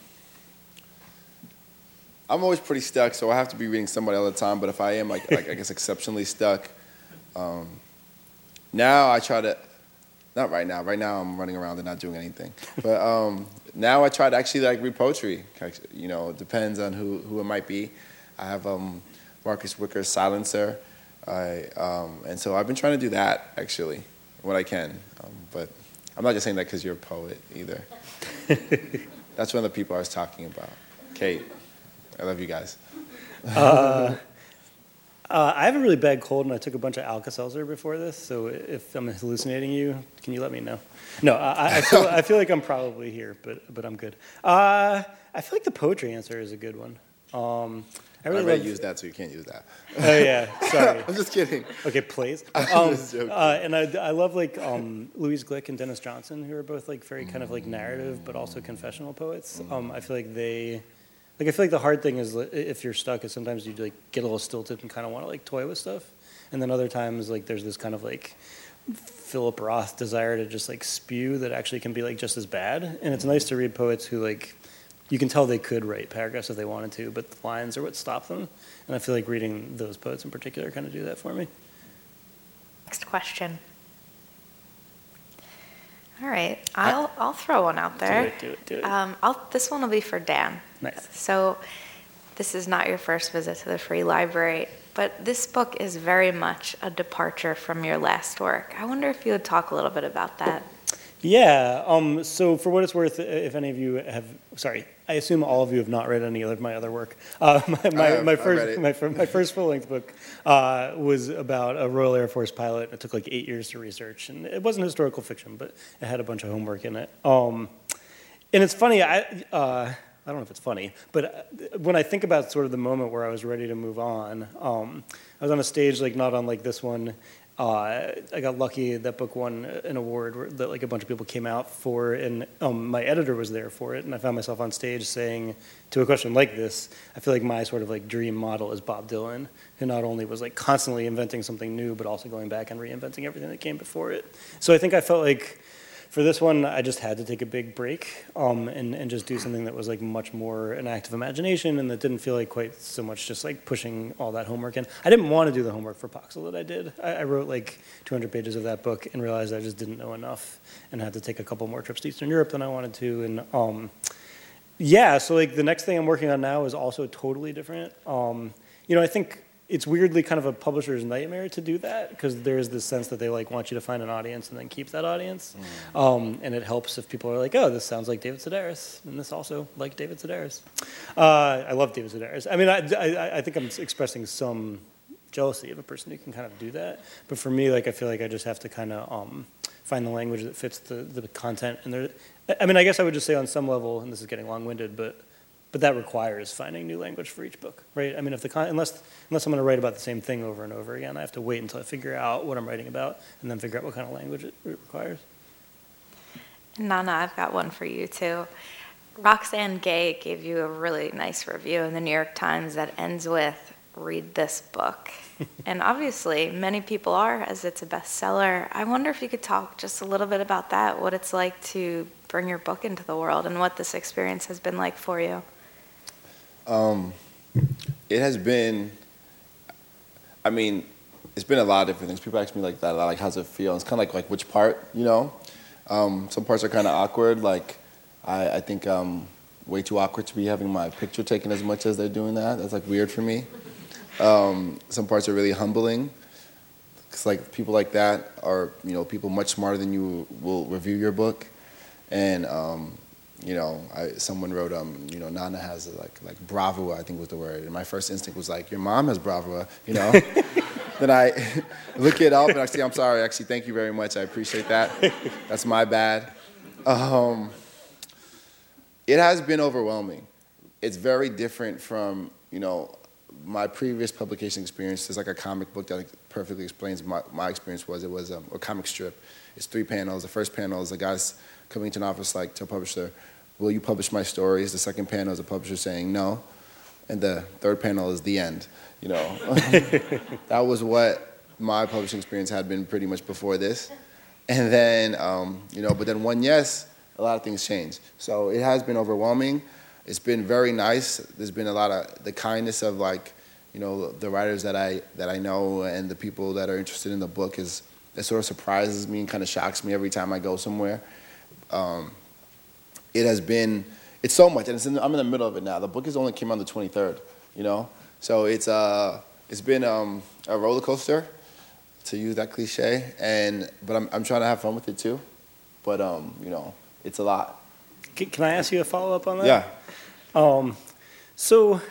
I'm always pretty stuck, so I have to be reading somebody all the time. But if I am, like, like I guess, exceptionally stuck, um, now I try to. Not right now. Right now I'm running around and not doing anything. But um, now I try to actually like read poetry. You know, it depends on who, who it might be. I have um, Marcus Wicker's Silencer, I, um, and so I've been trying to do that actually when I can. Um, but I'm not just saying that because you're a poet either. That's one of the people I was talking about. Kate, I love you guys. Uh, Uh, I have a really bad cold, and I took a bunch of Alka-Seltzer before this, so if I'm hallucinating you, can you let me know? No, I, I, feel, I feel like I'm probably here, but but I'm good. Uh, I feel like the poetry answer is a good one. Um, I really I already love, used that, so you can't use that. Oh, yeah, sorry. I'm just kidding. Okay, please. I'm Um, just joking. uh, and I, I love, like, um, Louise Glick and Dennis Johnson, who are both, like, very kind of, like, narrative, but also confessional poets. Um, I feel like they... Like, I feel like the hard thing is, like, if you're stuck, is sometimes you like get a little stilted and kind of want to like toy with stuff, and then other times like there's this kind of like Philip Roth desire to just like spew that actually can be like just as bad. And it's nice to read poets who like you can tell they could write paragraphs if they wanted to, but the lines are what stop them. And I feel like reading those poets in particular kind of do that for me. Next question. All right, I'll I'll throw one out there. Do it, do it, do it. Um, I'll, this one will be for Dan. Nice. So, this is not your first visit to the Free Library, but this book is very much a departure from your last work. I wonder if you would talk a little bit about that. Yeah. Um, so for what it's worth, if any of you have, sorry, I assume all of you have not read any of my other work. Uh, my my, have, my I've read first it. my, fir- my first full length book uh, was about a Royal Air Force pilot. It took like eight years to research, and it wasn't historical fiction, but it had a bunch of homework in it. Um, and it's funny. I uh, I don't know if it's funny, but when I think about sort of the moment where I was ready to move on, um, I was on a stage like not unlike this one. Uh, I got lucky that book won an award where, that like a bunch of people came out for, and um, my editor was there for it, and I found myself on stage saying to a question like this, I feel like my sort of like dream model is Bob Dylan, who not only was like constantly inventing something new, but also going back and reinventing everything that came before it. So I think I felt like for this one, I just had to take a big break um, and, and just do something that was like much more an act of imagination and that didn't feel like quite so much just like pushing all that homework in. I didn't want to do the homework for Poxel that I did. I, I wrote like two hundred pages of that book and realized I just didn't know enough and had to take a couple more trips to Eastern Europe than I wanted to. And um, yeah, so like the next thing I'm working on now is also totally different. Um, you know, I think it's weirdly kind of a publisher's nightmare to do that because there is this sense that they like want you to find an audience and then keep that audience. Mm. Um, and it helps if people are like, oh, this sounds like David Sedaris, and this also like David Sedaris. Uh, I love David Sedaris. I mean, I, I, I think I'm expressing some jealousy of a person who can kind of do that. But for me, like, I feel like I just have to kind of um, find the language that fits the, the content. And there, I mean, I guess I would just say on some level, and this is getting long-winded, but But that requires finding new language for each book, right? I mean, if the con- unless unless I'm going to write about the same thing over and over again, I have to wait until I figure out what I'm writing about, and then figure out what kind of language it requires. Nana, I've got one for you too. Roxane Gay gave you a really nice review in the New York Times that ends with, "Read this book." And obviously, many people are, as it's a bestseller. I wonder if you could talk just a little bit about that, what it's like to bring your book into the world, and what this experience has been like for you. Um, it has been, I mean, it's been a lot of different things. People ask me like that a lot, like, how's it feel? And it's kind of like, like which part, you know? Um, some parts are kind of awkward. Like, I, I think I'm way too awkward to be having my picture taken as much as they're doing that. That's like weird for me. Um, some parts are really humbling. Because like people like that are, you know, people much smarter than you will review your book. And, um, you know, I, someone wrote, um, you know, Nana has a, like like bravura, I think was the word. And my first instinct was like, your mom has bravura, you know. Then I look it up and I say, I'm sorry, actually, thank you very much. I appreciate that. That's my bad. Um, it has been overwhelming. It's very different from, you know, my previous publication experience. There's like a comic book that perfectly explains my, my experience was. It was um, a comic strip. It's three panels. The first panel is the guy's coming to an office like to a publisher, will you publish my stories? The second panel is a publisher saying no. And the third panel is the end, you know. That was what my publishing experience had been pretty much before this. And then, um, you know, but then one yes, a lot of things change. So it has been overwhelming. It's been very nice. There's been a lot of the kindness of like, you know, the writers that I that I know and the people that are interested in the book is it sort of surprises me and kind of shocks me every time I go somewhere. Um, it has been, it's so much, and it's in, I'm in the middle of it now. The book has only came out on the twenty-third, you know, so it's uh it's been um, a roller coaster, to use that cliche, and but I'm I'm trying to have fun with it too, but um you know it's a lot. Can, can I ask you a follow up on that? Yeah. Um, so.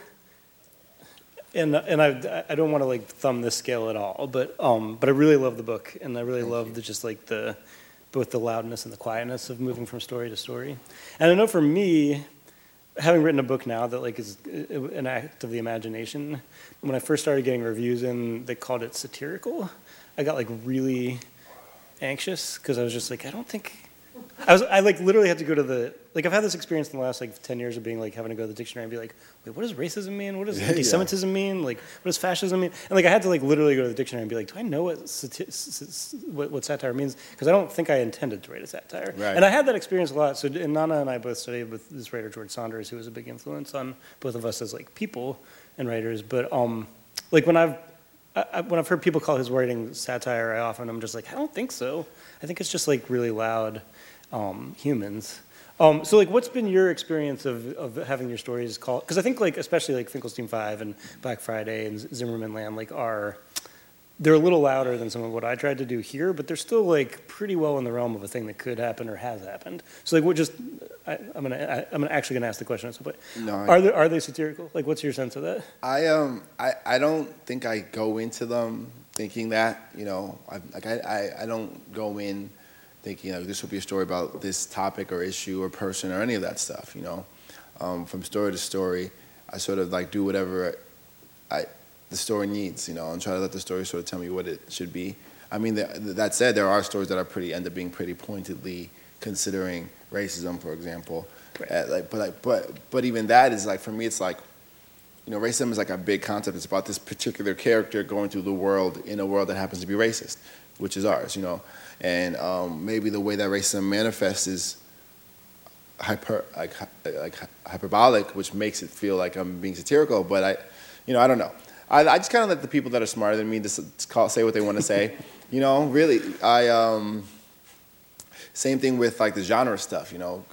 And and I I don't want to like thumb this scale at all, but um but I really love the book, and I really Thank love you. the just like the both the loudness and the quietness of moving from story to story. And I know for me, having written a book now that like is an act of the imagination, when I first started getting reviews in, they called it satirical. I got like really anxious because I was just like, I don't think. I was I like literally had to go to the like I've had this experience in the last like ten years of being like having to go to the dictionary and be like, wait, what does racism mean? What does Yeah. anti-Semitism mean? Like, what does fascism mean? And like I had to like literally go to the dictionary and be like, do I know what sati- s- s- what, what satire means? Because I don't think I intended to write a satire. Right. And I had that experience a lot. So and Nana and I both studied with this writer George Saunders, who was a big influence on both of us as like people and writers. But um, like when I've I, I, when I've heard people call his writing satire, I often I'm just like, I don't think so. I think it's just like really loud. Um, humans. Um, so, like, what's been your experience of, of having your stories called? Because I think, like, especially like Finkelstein Five and Black Friday and Zimmerman Land, like, are they're a little louder than some of what I tried to do here, but they're still like pretty well in the realm of a thing that could happen or has happened. So, like, what just I, I'm gonna I, I'm actually gonna ask the question at some point. No, I- are they are they satirical? Like, what's your sense of that? I um I, I don't think I go into them thinking that, you know, I like I, I, I don't go in thinking, you know, this will be a story about this topic or issue or person or any of that stuff, you know. Um, from story to story, I sort of like do whatever I the story needs, you know, and try to let the story sort of tell me what it should be. I mean, the, that said, there are stories that are pretty end up being pretty pointedly considering racism, for example. Right. Uh, like, but like, but but even that is like for me, it's like, you know, racism is like a big concept. It's about this particular character going through the world in a world that happens to be racist, which is ours, you know. And um, maybe the way that racism manifests is hyper, like, like hyperbolic, which makes it feel like I'm being satirical. But I, you know, I don't know. I, I just kind of let the people that are smarter than me just call, say what they want to say. You know, really. I um, same thing with like the genre stuff. You know,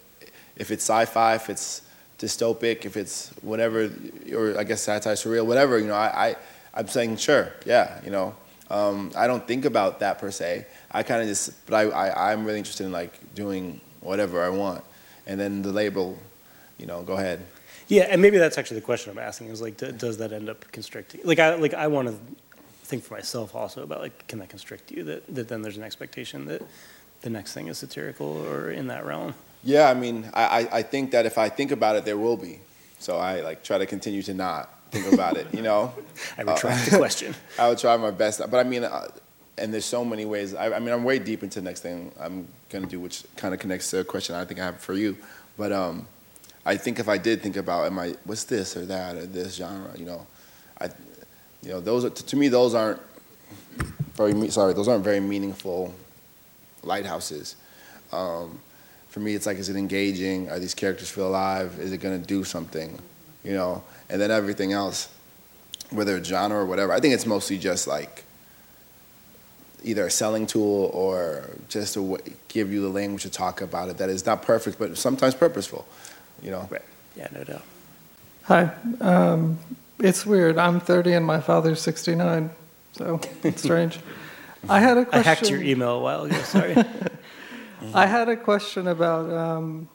if it's sci-fi, if it's dystopic, if it's whatever, or I guess satire, surreal, whatever. You know, I, I I'm saying sure, yeah. You know. Um, I don't think about that per se. I kind of just, but I, I, I'm really interested in like doing whatever I want. And then the label, you know, go ahead. Yeah, and maybe that's actually the question I'm asking is like, d- does that end up constricting? Like, I like I want to think for myself also about like, can that constrict you? That that then there's an expectation that the next thing is satirical or in that realm. Yeah, I mean, I, I, I think that if I think about it, there will be. So I like try to continue to not think about it, you know? I retract uh, the question. I would try my best. But I mean, uh, and there's so many ways. I, I mean, I'm way deep into the next thing I'm going to do, which kind of connects to a question I think I have for you. But um, I think if I did think about, am I, what's this or that or this genre, you know? I, you know, those are, to me, those aren't very, sorry, those aren't very meaningful lighthouses. Um, for me, it's like, is it engaging? Are these characters feel alive? Is it going to do something, you know? And then everything else, whether it's genre or whatever, I think it's mostly just like either a selling tool or just to w- give you the language to talk about it that is not perfect, but sometimes purposeful, you know? Right. Yeah, no doubt. Hi. Um, it's weird. I'm thirty and my father's sixty-nine, so it's strange. I had a question. I hacked your email a while ago, sorry. I had a question about, um,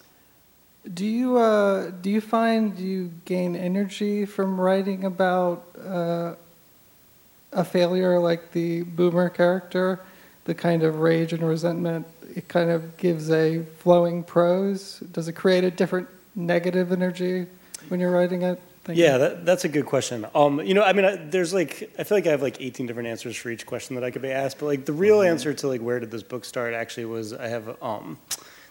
do you uh, do you find you gain energy from writing about uh, a failure like the Boomer character, the kind of rage and resentment? It kind of gives a flowing prose. Does it create a different negative energy when you're writing it? Thank Yeah, you. that, that's a good question. Um, you know, I mean, I, there's like, I feel like I have like eighteen different answers for each question that I could be asked. But like, the real answer to like, where did this book start? Actually, was I have um,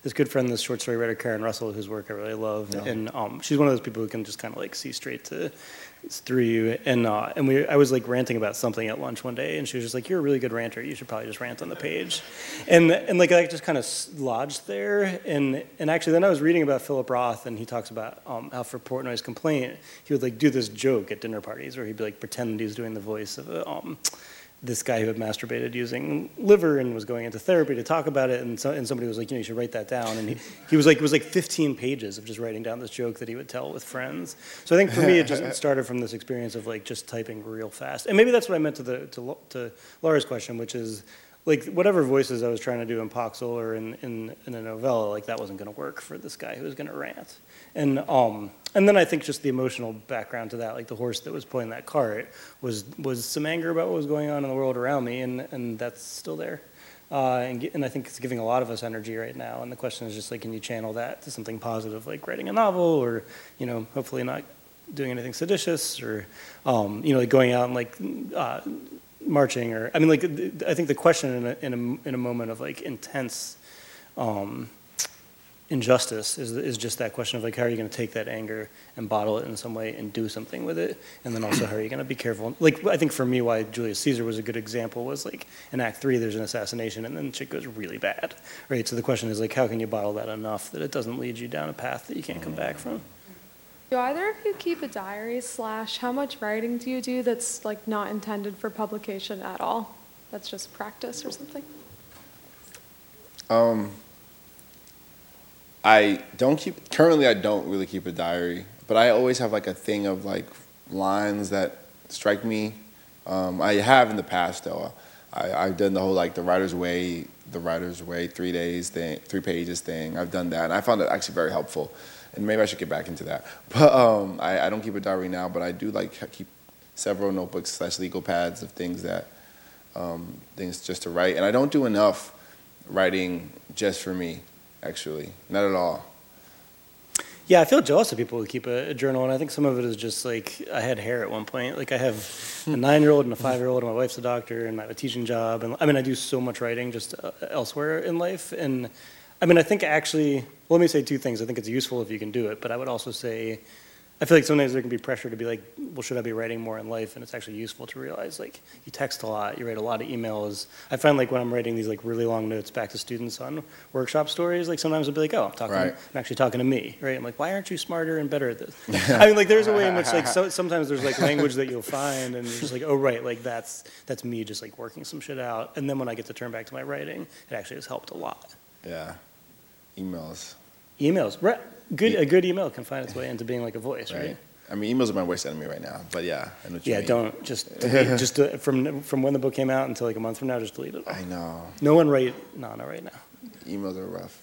this good friend, this short story writer, Karen Russell, whose work I really love. Yeah. And um, she's one of those people who can just kind of like see straight to through you. And uh, and we, I was like ranting about something at lunch one day, and she was just like, "You're a really good ranter. You should probably just rant on the page." And and like I just kind of lodged there. And and actually, then I was reading about Philip Roth, and he talks about um, how for Portnoy's Complaint, he would like do this joke at dinner parties where he'd be like pretend that he was doing the voice of a, um, this guy who had masturbated using liver and was going into therapy to talk about it, and so, and somebody was like, you know, you should write that down. And he, he was like, it was like fifteen pages of just writing down this joke that he would tell with friends. So I think for me, it just started from this experience of like just typing real fast. And maybe that's what I meant to the to, to Laura's question, which is like whatever voices I was trying to do in Poxel or in, in, in a novella, like that wasn't going to work for this guy who was going to rant. And um, and then I think just the emotional background to that, like the horse that was pulling that cart, was was some anger about what was going on in the world around me, and, and that's still there. Uh, and, and I think it's giving a lot of us energy right now. And the question is just like, can you channel that to something positive, like writing a novel, or you know, hopefully not doing anything seditious, or um, you know, like going out and like uh, marching, or I mean, like I think the question in a in a, in a moment of like intense. Um, injustice is is just that question of like, how are you going to take that anger and bottle it in some way and do something with it, and then also how are you going to be careful. Like I think for me, why Julius Caesar was a good example was like in Act Three there's an assassination and then shit goes really bad, right? So the question is like, how can you bottle that enough that it doesn't lead you down a path that you can't come back from? Do either of you keep a diary slash how much writing do you do that's like not intended for publication at all? That's just practice or something? Um. I don't keep, currently I don't really keep a diary, but I always have like a thing of like lines that strike me. Um, I have in the past though. I, I've done the whole like the writer's way, the writer's way, three days thing, three pages thing. I've done that, and I found it actually very helpful. And maybe I should get back into that. But um, I, I don't keep a diary now, but I do like keep several notebooks slash legal pads of things that, um, things just to write. And I don't do enough writing just for me. Actually, not at all. Yeah, I feel jealous of people who keep a, a journal, and I think some of it is just like I had hair at one point. Like I have a nine-year-old and a five-year-old, and my wife's a doctor, and I have a teaching job, and I mean I do so much writing just uh, elsewhere in life. And I mean I think actually, well, let me say two things. I think it's useful if you can do it, but I would also say I feel like sometimes there can be pressure to be like, well, should I be writing more in life? And it's actually useful to realize, like, you text a lot, you write a lot of emails. I find, like, when I'm writing these, like, really long notes back to students on workshop stories, like, sometimes I'll be like, oh, I'm talking, right. I'm actually talking to me, right? I'm like, why aren't you smarter and better at this? I mean, like, there's a way in which, like, so, sometimes there's, like, language that you'll find, and you're just like, oh, right, like, that's that's me just, like, working some shit out. And then when I get to turn back to my writing, it actually has helped a lot. Yeah. Emails. Emails. Right. Good. A good email can find its way into being, like, a voice, right? right? I mean, emails are my worst enemy right now, but yeah, I know what you yeah, mean. don't just delete, just do, from from when the book came out until like a month from now, just delete it all. I know. No one write Nana right now. Emails are rough.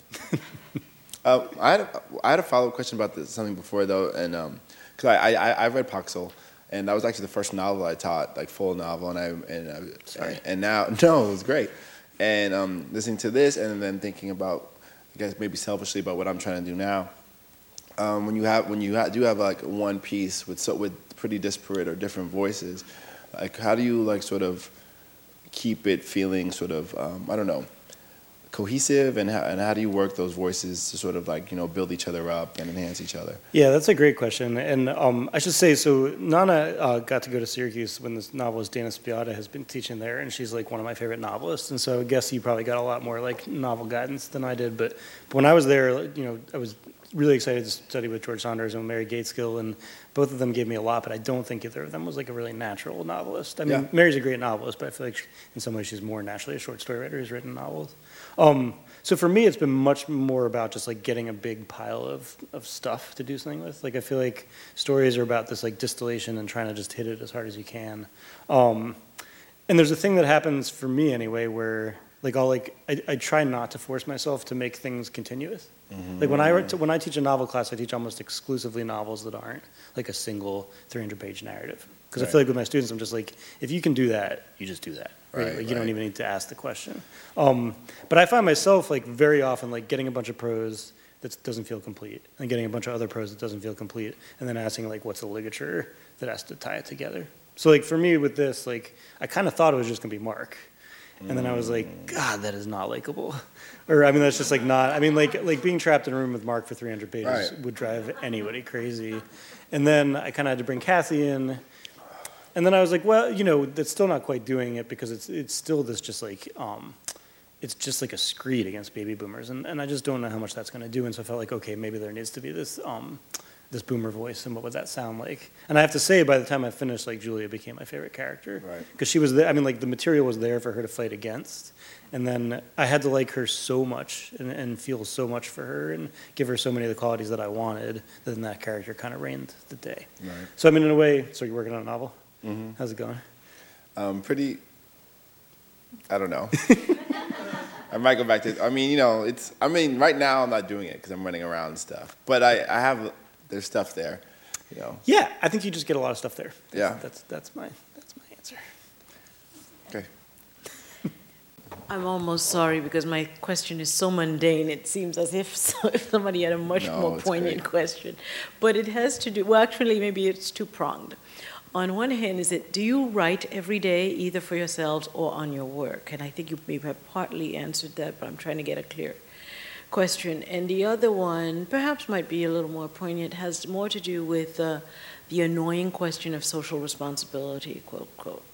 uh, I had a, I had a follow up question about this, something before though, and because um, I, I I read Poxel, and that was actually the first novel I taught, like full novel, and I and I, Sorry. and now no, it was great, and um, listening to this and then thinking about, I guess maybe selfishly about what I'm trying to do now. Um, when you have when you ha- do have like one piece with so with pretty disparate or different voices, like how do you like sort of keep it feeling sort of um, I don't know cohesive, and how and how do you work those voices to sort of like you know build each other up and enhance each other? Yeah, that's a great question, and um, I should say so. Nana uh, got to go to Syracuse when this novelist Dana Spiotta has been teaching there, and she's like one of my favorite novelists, and so I guess you probably got a lot more like novel guidance than I did. But, but when I was there, you know, I was really excited to study with George Saunders and Mary Gateskill, and both of them gave me a lot, but I don't think either of them was like a really natural novelist. I mean, yeah. Mary's a great novelist, but I feel like she, in some ways she's more naturally a short story writer who's written novels. Um, so for me, it's been much more about just like getting a big pile of, of stuff to do something with. Like I feel like stories are about this like distillation and trying to just hit it as hard as you can. Um, and there's a thing that happens for me anyway where like I'll like I, I try not to force myself to make things continuous. Mm-hmm. Like when I when I teach a novel class, I teach almost exclusively novels that aren't like a single three hundred page narrative. Because right. I feel like with my students, I'm just like, if you can do that, you just do that. Right? Right, like you right. don't even need to ask the question. Um, but I find myself like very often like getting a bunch of prose that doesn't feel complete, and getting a bunch of other prose that doesn't feel complete, and then asking like, what's the ligature that has to tie it together? So like for me with this, like I kind of thought it was just gonna be Mark. And then I was like, God, that is not likable. Or, I mean, that's just like not, I mean, like like being trapped in a room with Mark for three hundred pages Right. would drive anybody crazy. And then I kind of had to bring Kathy in. And then I was like, well, you know, that's still not quite doing it because it's it's still this just like, um, it's just like a screed against baby boomers. And, and I just don't know how much that's going to do. And so I felt like, okay, maybe there needs to be this um, this boomer voice, and what would that sound like? And I have to say, by the time I finished, like, Julia became my favorite character. Right. Because she was there, I mean, like, the material was there for her to fight against. And then I had to like her so much and, and feel so much for her and give her so many of the qualities that I wanted, that then that character kind of reigned the day. Right. So, I mean, in a way, so you're working on a novel? Mm-hmm. How's it going? Um, pretty, I don't know. I might go back to, I mean, you know, it's, I mean, right now I'm not doing it because I'm running around and stuff. But I, I have, there's stuff there, you know. Yeah, I think you just get a lot of stuff there. That's, Yeah. That's, that's, my, that's my answer. Okay. I'm almost sorry because my question is so mundane. It seems as if, so, if somebody had a much No, more it's poignant great. question. But it has to do, well, actually, maybe it's two-pronged. On one hand, is it, do you write every day, either for yourselves or on your work? And I think you maybe have partly answered that, but I'm trying to get a clear question. And the other one, perhaps might be a little more poignant, has more to do with uh, the annoying question of social responsibility, quote, quote.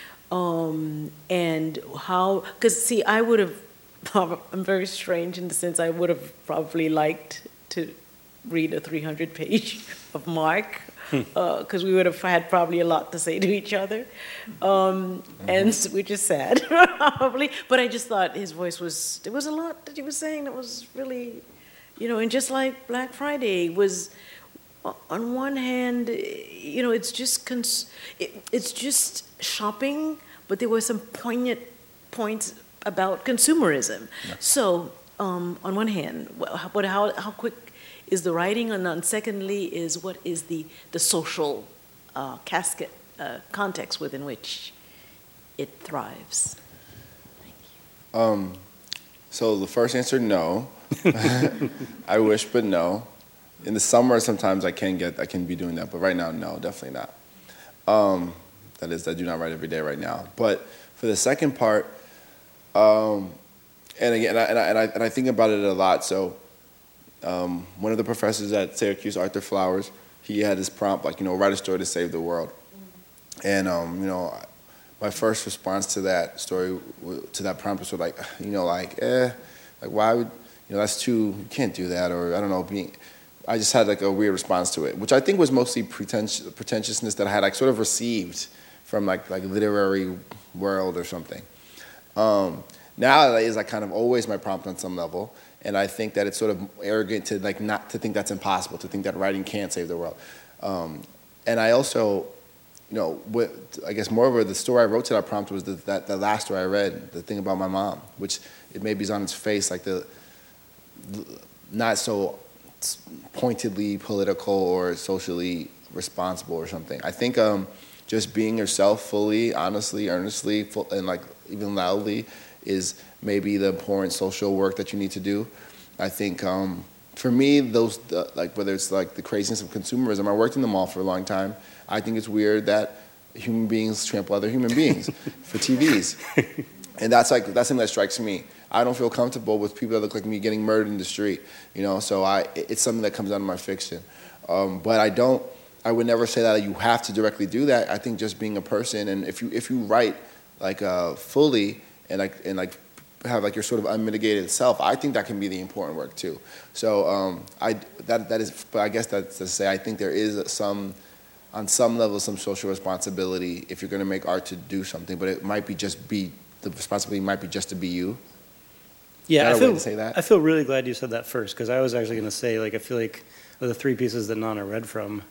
Um, and how, because see, I would have, I'm very strange in the sense I would have probably liked to read a three hundred page of Mark, because uh, we would have had probably a lot to say to each other, um, mm-hmm. and s- which is sad, probably. But I just thought his voice was, there was a lot that he was saying that was really, you know, and just like Black Friday was, on one hand, you know, it's just cons- it, it's just shopping, but there were some poignant points about consumerism. Yeah. So, um, on one hand, what, how how quick is the writing, and then secondly is what is the the social uh, casket uh, context within which it thrives? Thank you. Um, so the first answer, no. I wish, but no. In the summer, sometimes I can get, I can be doing that, but right now, no, definitely not. Um, that is, I do not write every day right now. But for the second part, um, and again, and I, and I, and I, and I think about it a lot. So, um, one of the professors at Syracuse, Arthur Flowers, he had this prompt, like, you know, write a story to save the world. And, um, you know, my first response to that story, to that prompt was like, you know, like, eh, like, why would, you know, that's too, you can't do that, or I don't know, being, I just had like a weird response to it, which I think was mostly pretentious, pretentiousness that I had like sort of received from like like literary world or something. Um, now that is like kind of always my prompt on some level, and I think that it's sort of arrogant to like not to think that's impossible, to think that writing can't save the world. Um, and I also, you know, what, I guess moreover, the story I wrote to that prompt was the, that the last story I read, the thing about my mom, which it maybe is on its face like the, the not so pointedly political or socially responsible or something. I think um, just being yourself fully, honestly, earnestly, full, and like even loudly is maybe the important social work that you need to do. I think um, for me, those uh, like whether it's like the craziness of consumerism, I worked in the mall for a long time. I think it's weird that human beings trample other human beings for T Vs, and that's like that's something that strikes me. I don't feel comfortable with people that look like me getting murdered in the street, you know. So I, it's something that comes out of my fiction. Um, but I don't. I would never say that you have to directly do that. I think just being a person, and if you if you write like uh, fully and like and like have like your sort of unmitigated self, I think that can be the important work too. So um, I that that is. But I guess that's to say I think there is some, on some level, some social responsibility if you're going to make art to do something. But it might be just be the responsibility might be just to be you. Yeah, I way feel, to say that? I feel really glad you said that first, because I was actually going to say, like, I feel like of the three pieces that Nana read from,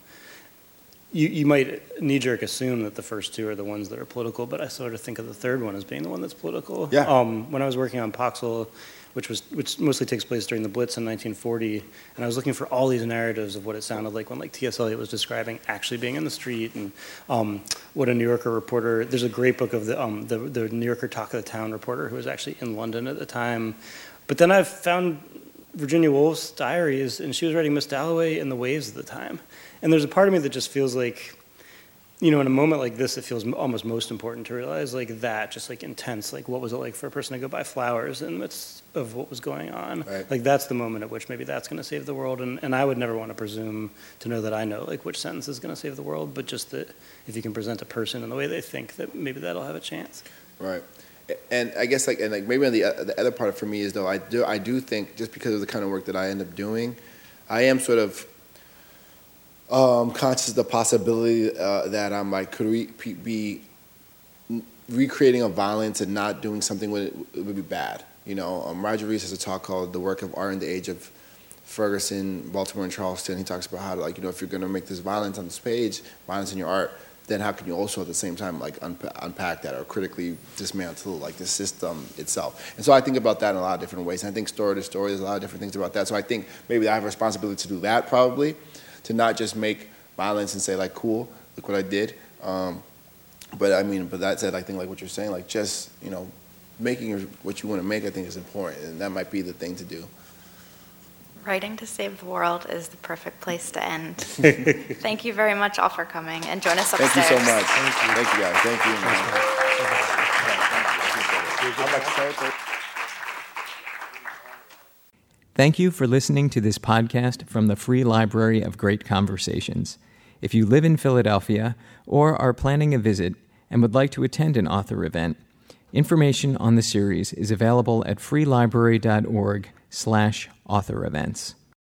you, you might knee-jerk assume that the first two are the ones that are political, but I sort of think of the third one as being the one that's political. Yeah. Um, when I was working on Poxel, which was which mostly takes place during the Blitz in nineteen forty, and I was looking for all these narratives of what it sounded like when, like, T S. Eliot was describing actually being in the street, and um, what a New Yorker reporter. There's a great book of the um, the, the New Yorker Talk of the Town reporter who was actually in London at the time. But then I've found Virginia Woolf's diaries, and she was writing Miss Dalloway in the waves at the time. And there's a part of me that just feels like you know, in a moment like this, it feels m- almost most important to realize like that, just like intense, like what was it like for a person to go buy flowers in the midst of what was going on? Right. Like that's the moment at which maybe that's going to save the world. And, and I would never want to presume to know that I know like which sentence is going to save the world, but just that if you can present a person in the way they think, that maybe that'll have a chance. Right. And I guess like and like maybe on the the other part for me is though I do I do think just because of the kind of work that I end up doing, I am sort of um, conscious of the possibility uh, that I'm like could we be recreating a violence and not doing something would it would be bad. You know, um, Roger Rees has a talk called "The Work of Art in the Age of Ferguson, Baltimore, and Charleston." He talks about how like you know if you're going to make this violence on this page, violence in your art, then how can you also at the same time like unpa- unpack that or critically dismantle like the system itself? And so I think about that in a lot of different ways. And I think story to story, there's a lot of different things about that. So I think maybe I have a responsibility to do that probably, to not just make violence and say like, cool, look what I did. Um, but I mean, but that said, I think like what you're saying, like just, you know, making your, what you want to make, I think is important. And that might be the thing to do. Writing to save the world is the perfect place to end. Thank you very much all for coming, and join us upstairs. Thank you so much. Thank you, Thank you guys. Thank you. Man. Thank you for listening to this podcast from the Free Library of Great Conversations. If you live in Philadelphia or are planning a visit and would like to attend an author event, information on the series is available at freelibrary dot org slash author events.